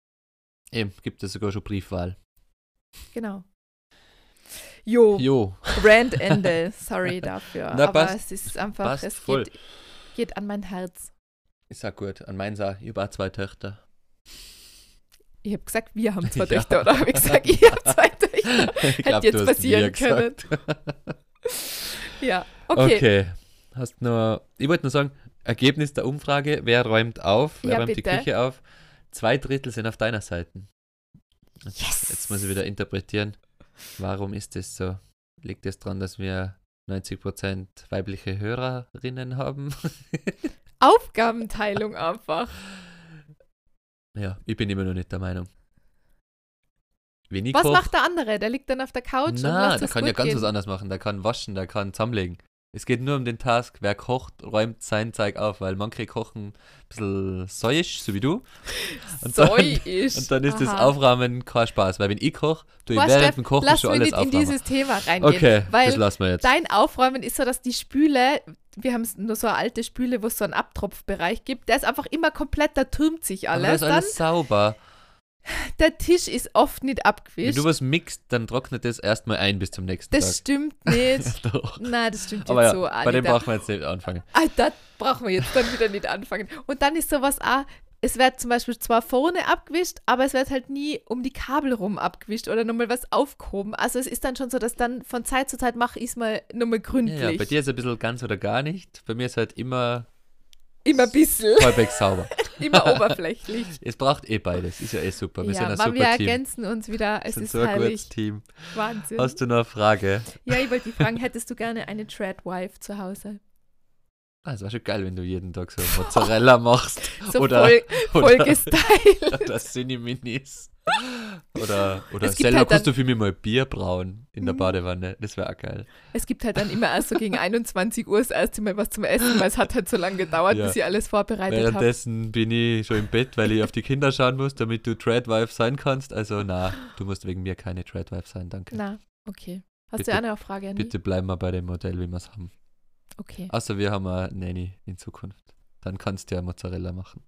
Eben, gibt es sogar schon Briefwahl. Genau. Jo, Jo, Brand Ende, sorry dafür. Na, aber passt. es ist einfach, Passt es voll. geht, geht an mein Herz. ich sag gut, an meinen sah, ich habe zwei Töchter. Ich habe gesagt, wir haben zwei Ja. Töchter, oder habe ich gesagt, ich habe zwei Töchter? Ich Hätte glaub, jetzt du hast passieren wir können. gesagt. Ja, okay. Okay. Hast nur, ich wollte nur sagen, Ergebnis der Umfrage, wer räumt auf, wer Ja, räumt die bitte. Küche auf? Zwei Drittel sind auf deiner Seite. Jetzt, Yes. jetzt muss ich wieder interpretieren, warum ist das so? Liegt es daran, dass wir neunzig Prozent weibliche Hörerinnen haben? Aufgabenteilung einfach. Ja, ich bin immer noch nicht der Meinung. Wenn ich Was koch, macht der andere? Der liegt dann auf der Couch und na, lässt der es kann ja gut ganz gehen. was anderes machen. Der kann waschen, der kann zusammenlegen. Es geht nur um den Task, wer kocht, räumt sein Zeug auf, weil manche kochen ein bisschen säuisch, so wie du. Und dann, Soi ist. und dann ist das Aha. Aufräumen kein Spaß, weil wenn ich koche, tue ich Boah, während Steff, dem Kochen lass schon mich alles nicht in aufräumen. dieses Thema reingehen. Okay, weil das lassen wir jetzt. dein Aufräumen ist so, dass die Spüle, wir haben nur so eine alte Spüle, wo es so einen Abtropfbereich gibt, der ist einfach immer komplett, da türmt sich Aber da alles. ist alles sauber. Dann, der Tisch ist oft nicht Wenn abgewischt. du was mixt, dann trocknet das erstmal ein bis zum nächsten Das Tag. stimmt nicht. Doch. Nein, das stimmt Aber jetzt ja, so auch bei dem nicht. brauchen wir jetzt nicht anfangen. Ah, da brauchen wir jetzt dann wieder nicht anfangen. Und dann ist sowas auch, es wird zum Beispiel zwar vorne abgewischt, aber es wird halt nie um die Kabel rum abgewischt oder nochmal was aufgehoben. Also es ist dann schon so, dass dann von Zeit zu Zeit mache ich es mal nochmal gründlich. Ja, ja, bei dir ist ein bisschen ganz oder gar nicht. Bei mir ist halt immer Immer ein bisschen. halbwegs sauber. immer oberflächlich. Es braucht eh beides, ist ja eh super. Wir ja, sind ein aber super wir Team. ergänzen uns wieder, es Wir sind ist so ein herrlich. gutes Team. Wahnsinn. Hast du noch eine Frage? Ja, ich wollte dich fragen, hättest du gerne eine Tradwife zu Hause? Ah, es war schon geil, wenn du jeden Tag so Mozzarella machst. So oder, voll, voll oder, gestylt. oder Cinni-Minis. Oder, oder Es gibt selber halt kannst dann- du für mich mal Bier brauen in der Mhm. Badewanne. Das wäre auch geil. Es gibt halt dann immer erst so gegen einundzwanzig Uhr das erste Mal was zum Essen, weil es hat halt so lange gedauert, Ja. bis ich alles vorbereitet habe. Währenddessen bin ich schon im Bett, weil ich auf die Kinder schauen muss, damit du Tradwife sein kannst. Also na, du musst wegen mir keine Tradwife sein, danke. Na, okay. Hast Bitte- du eine Frage, Andy? Bitte bleiben wir bei dem Modell, wie wir es haben. Okay. Außer wir haben eine Nanny in Zukunft. Dann kannst du ja Mozzarella machen.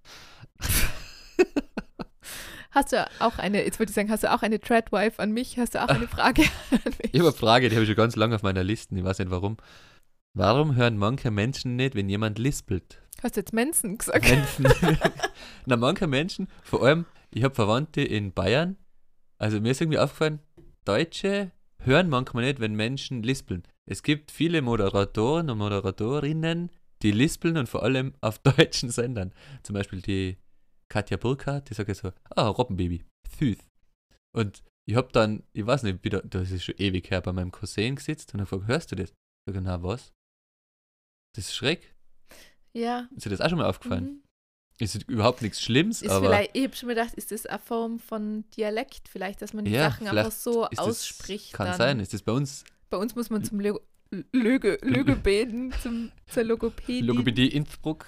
Hast du auch eine, jetzt würde ich sagen, hast du auch eine Tradwife an mich? Hast du auch eine Frage an mich? Ich habe eine Frage, die habe ich schon ganz lange auf meiner Liste. Ich weiß nicht warum. Warum hören manche Menschen nicht, wenn jemand lispelt? Hast du jetzt Mensen gesagt? Menschen. Na, manche Menschen, vor allem, ich habe Verwandte in Bayern, also mir ist irgendwie aufgefallen, Deutsche hören manchmal nicht, wenn Menschen lispeln. Es gibt viele Moderatoren und Moderatorinnen, die lispeln und vor allem auf deutschen Sendern. Zum Beispiel die Katja Burkhardt, die sagt ja so, ah, Robbenbaby, süß. Und ich habe dann, ich weiß nicht, wieder, das ist schon ewig her, bei meinem Cousin gesitzt und habe gefragt, hörst du das? Ich sage, na was? Das ist schräg. Ja. Ist dir das auch schon mal aufgefallen? Mhm. Ist überhaupt nichts Schlimmes, Ist aber vielleicht, ich habe schon mir gedacht, ist das eine Form von Dialekt vielleicht, dass man die Ja, Sachen vielleicht einfach so ist das, ausspricht. kann dann. sein. Ist das bei uns Bei uns muss man zum Lö Löge, Lögebeten, zum, zur Logopädie. Logopädie Innsbruck?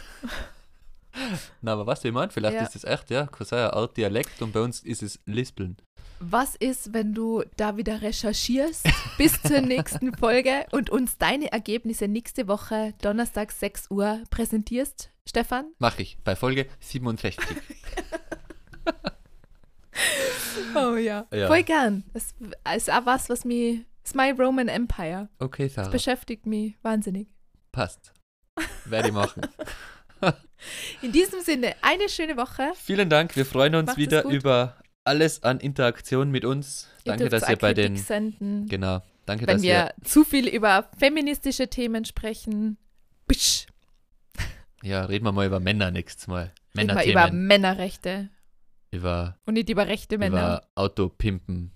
Na, aber was du meinst, vielleicht Ja. ist das echt, ja, kann sein, eine Art Dialekt und bei uns ist es Lispeln. Was ist, wenn du da wieder recherchierst bis zur nächsten Folge und uns deine Ergebnisse nächste Woche, Donnerstag sechs Uhr, präsentierst, Stefan? Mach ich, bei Folge siebenundsechzig. Oh ja. Ja. Voll gern. Das ist auch was, was mich, das ist mein Roman Empire. Okay, Das Sarah, beschäftigt mich wahnsinnig. passt. Werde ich machen. In diesem Sinne, eine schöne Woche. Vielen Dank, wir freuen uns Macht es wieder gut. über alles an Interaktion mit uns. Danke, dürft dass ihr auch bei Kritik den, senden, genau, danke, wenn dass wir zu viel über feministische Themen sprechen. Bisch. ja, reden wir mal über Männer nächstes Mal. Reden wir über Männerthemen, Männerrechte über, und nicht über rechte Männer. über Autopimpen.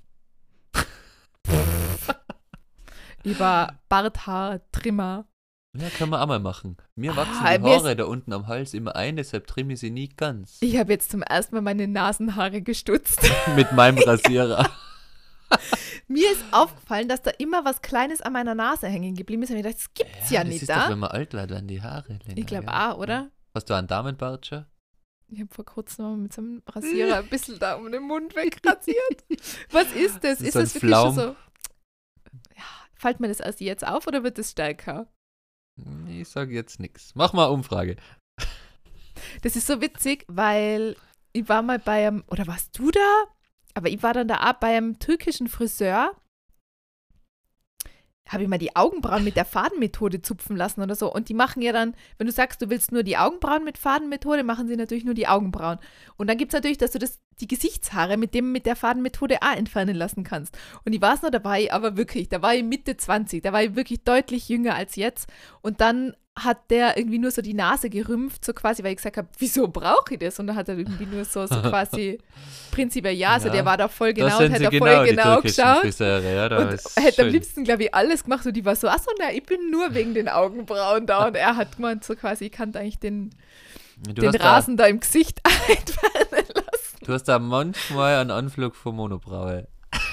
Über Barthaar-Trimmer. Ja, können wir auch mal machen. Mir wachsen Ah, die mir ist- Haare da unten am Hals immer ein, deshalb trimme ich sie nie ganz. Ich habe jetzt zum ersten Mal meine Nasenhaare gestutzt. Mit meinem Rasierer. Mir ist aufgefallen, dass da immer was Kleines an meiner Nase hängen geblieben ist. Und ich dachte, das gibt's ja, das nicht ist da. doch, wenn man alt wird, dann die Haare länger. Ich glaube ja. auch, oder? Hast du einen Damenbart schon? Ich habe vor kurzem mal mit so einem Rasierer ein bisschen da um den Mund wegrasiert. Was ist das? Das ist Ist so ein das wirklich schon Flaum. so? Ja, fällt mir das erst jetzt auf oder wird es stärker? Ich sage jetzt nichts. Mach mal eine Umfrage. Das ist so witzig, weil ich war mal bei einem, oder warst du da? Aber ich war dann da auch bei einem türkischen Friseur. Habe ich mal die Augenbrauen mit der Fadenmethode zupfen lassen oder so. Und die machen ja dann, wenn du sagst, du willst nur die Augenbrauen mit Fadenmethode, machen sie natürlich nur die Augenbrauen. Und dann gibt es natürlich, dass du das, die Gesichtshaare mit dem mit der Fadenmethode auch entfernen lassen kannst. Und ich weiß noch, da war ich aber wirklich, da war ich Mitte zwanzig, da war ich wirklich deutlich jünger als jetzt. Und dann hat der irgendwie nur so die Nase gerümpft, so quasi, weil ich gesagt habe, wieso brauche ich das? Und dann hat er irgendwie nur so, so quasi prinzipiell ja, also Ja, der war da voll Das genau sind und hat sie da genau, voll die genau türkischen geschaut. Friseure. Ja, da Und ist er hätte am schön. liebsten, glaube ich, alles gemacht und die war so, achso, na, ich bin nur wegen den Augenbrauen da. Und er hat gemeint, so quasi, ich kann eigentlich den, Du den hast Rasen da, im Gesicht entfernen lassen. Da, du hast da manchmal einen Anflug von Monobraue.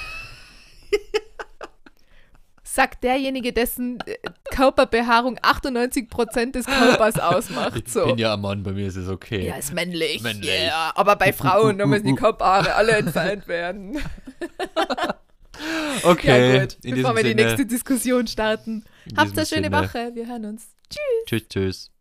Sagt derjenige, dessen äh, Körperbehaarung achtundneunzig Prozent des Körpers ausmacht. Ich So. bin ja ein Mann, bei mir ist es okay. Ja, ist männlich. Männlich. Yeah. Aber bei Frauen, da müssen die Körperhaare alle entfernt werden. Okay, Ja, gut. in Bevor diesem wir die Sinne, nächste Diskussion starten. in Habt diesem eine schöne Sinne. Woche. Wir hören uns. Tschüss, tschüss.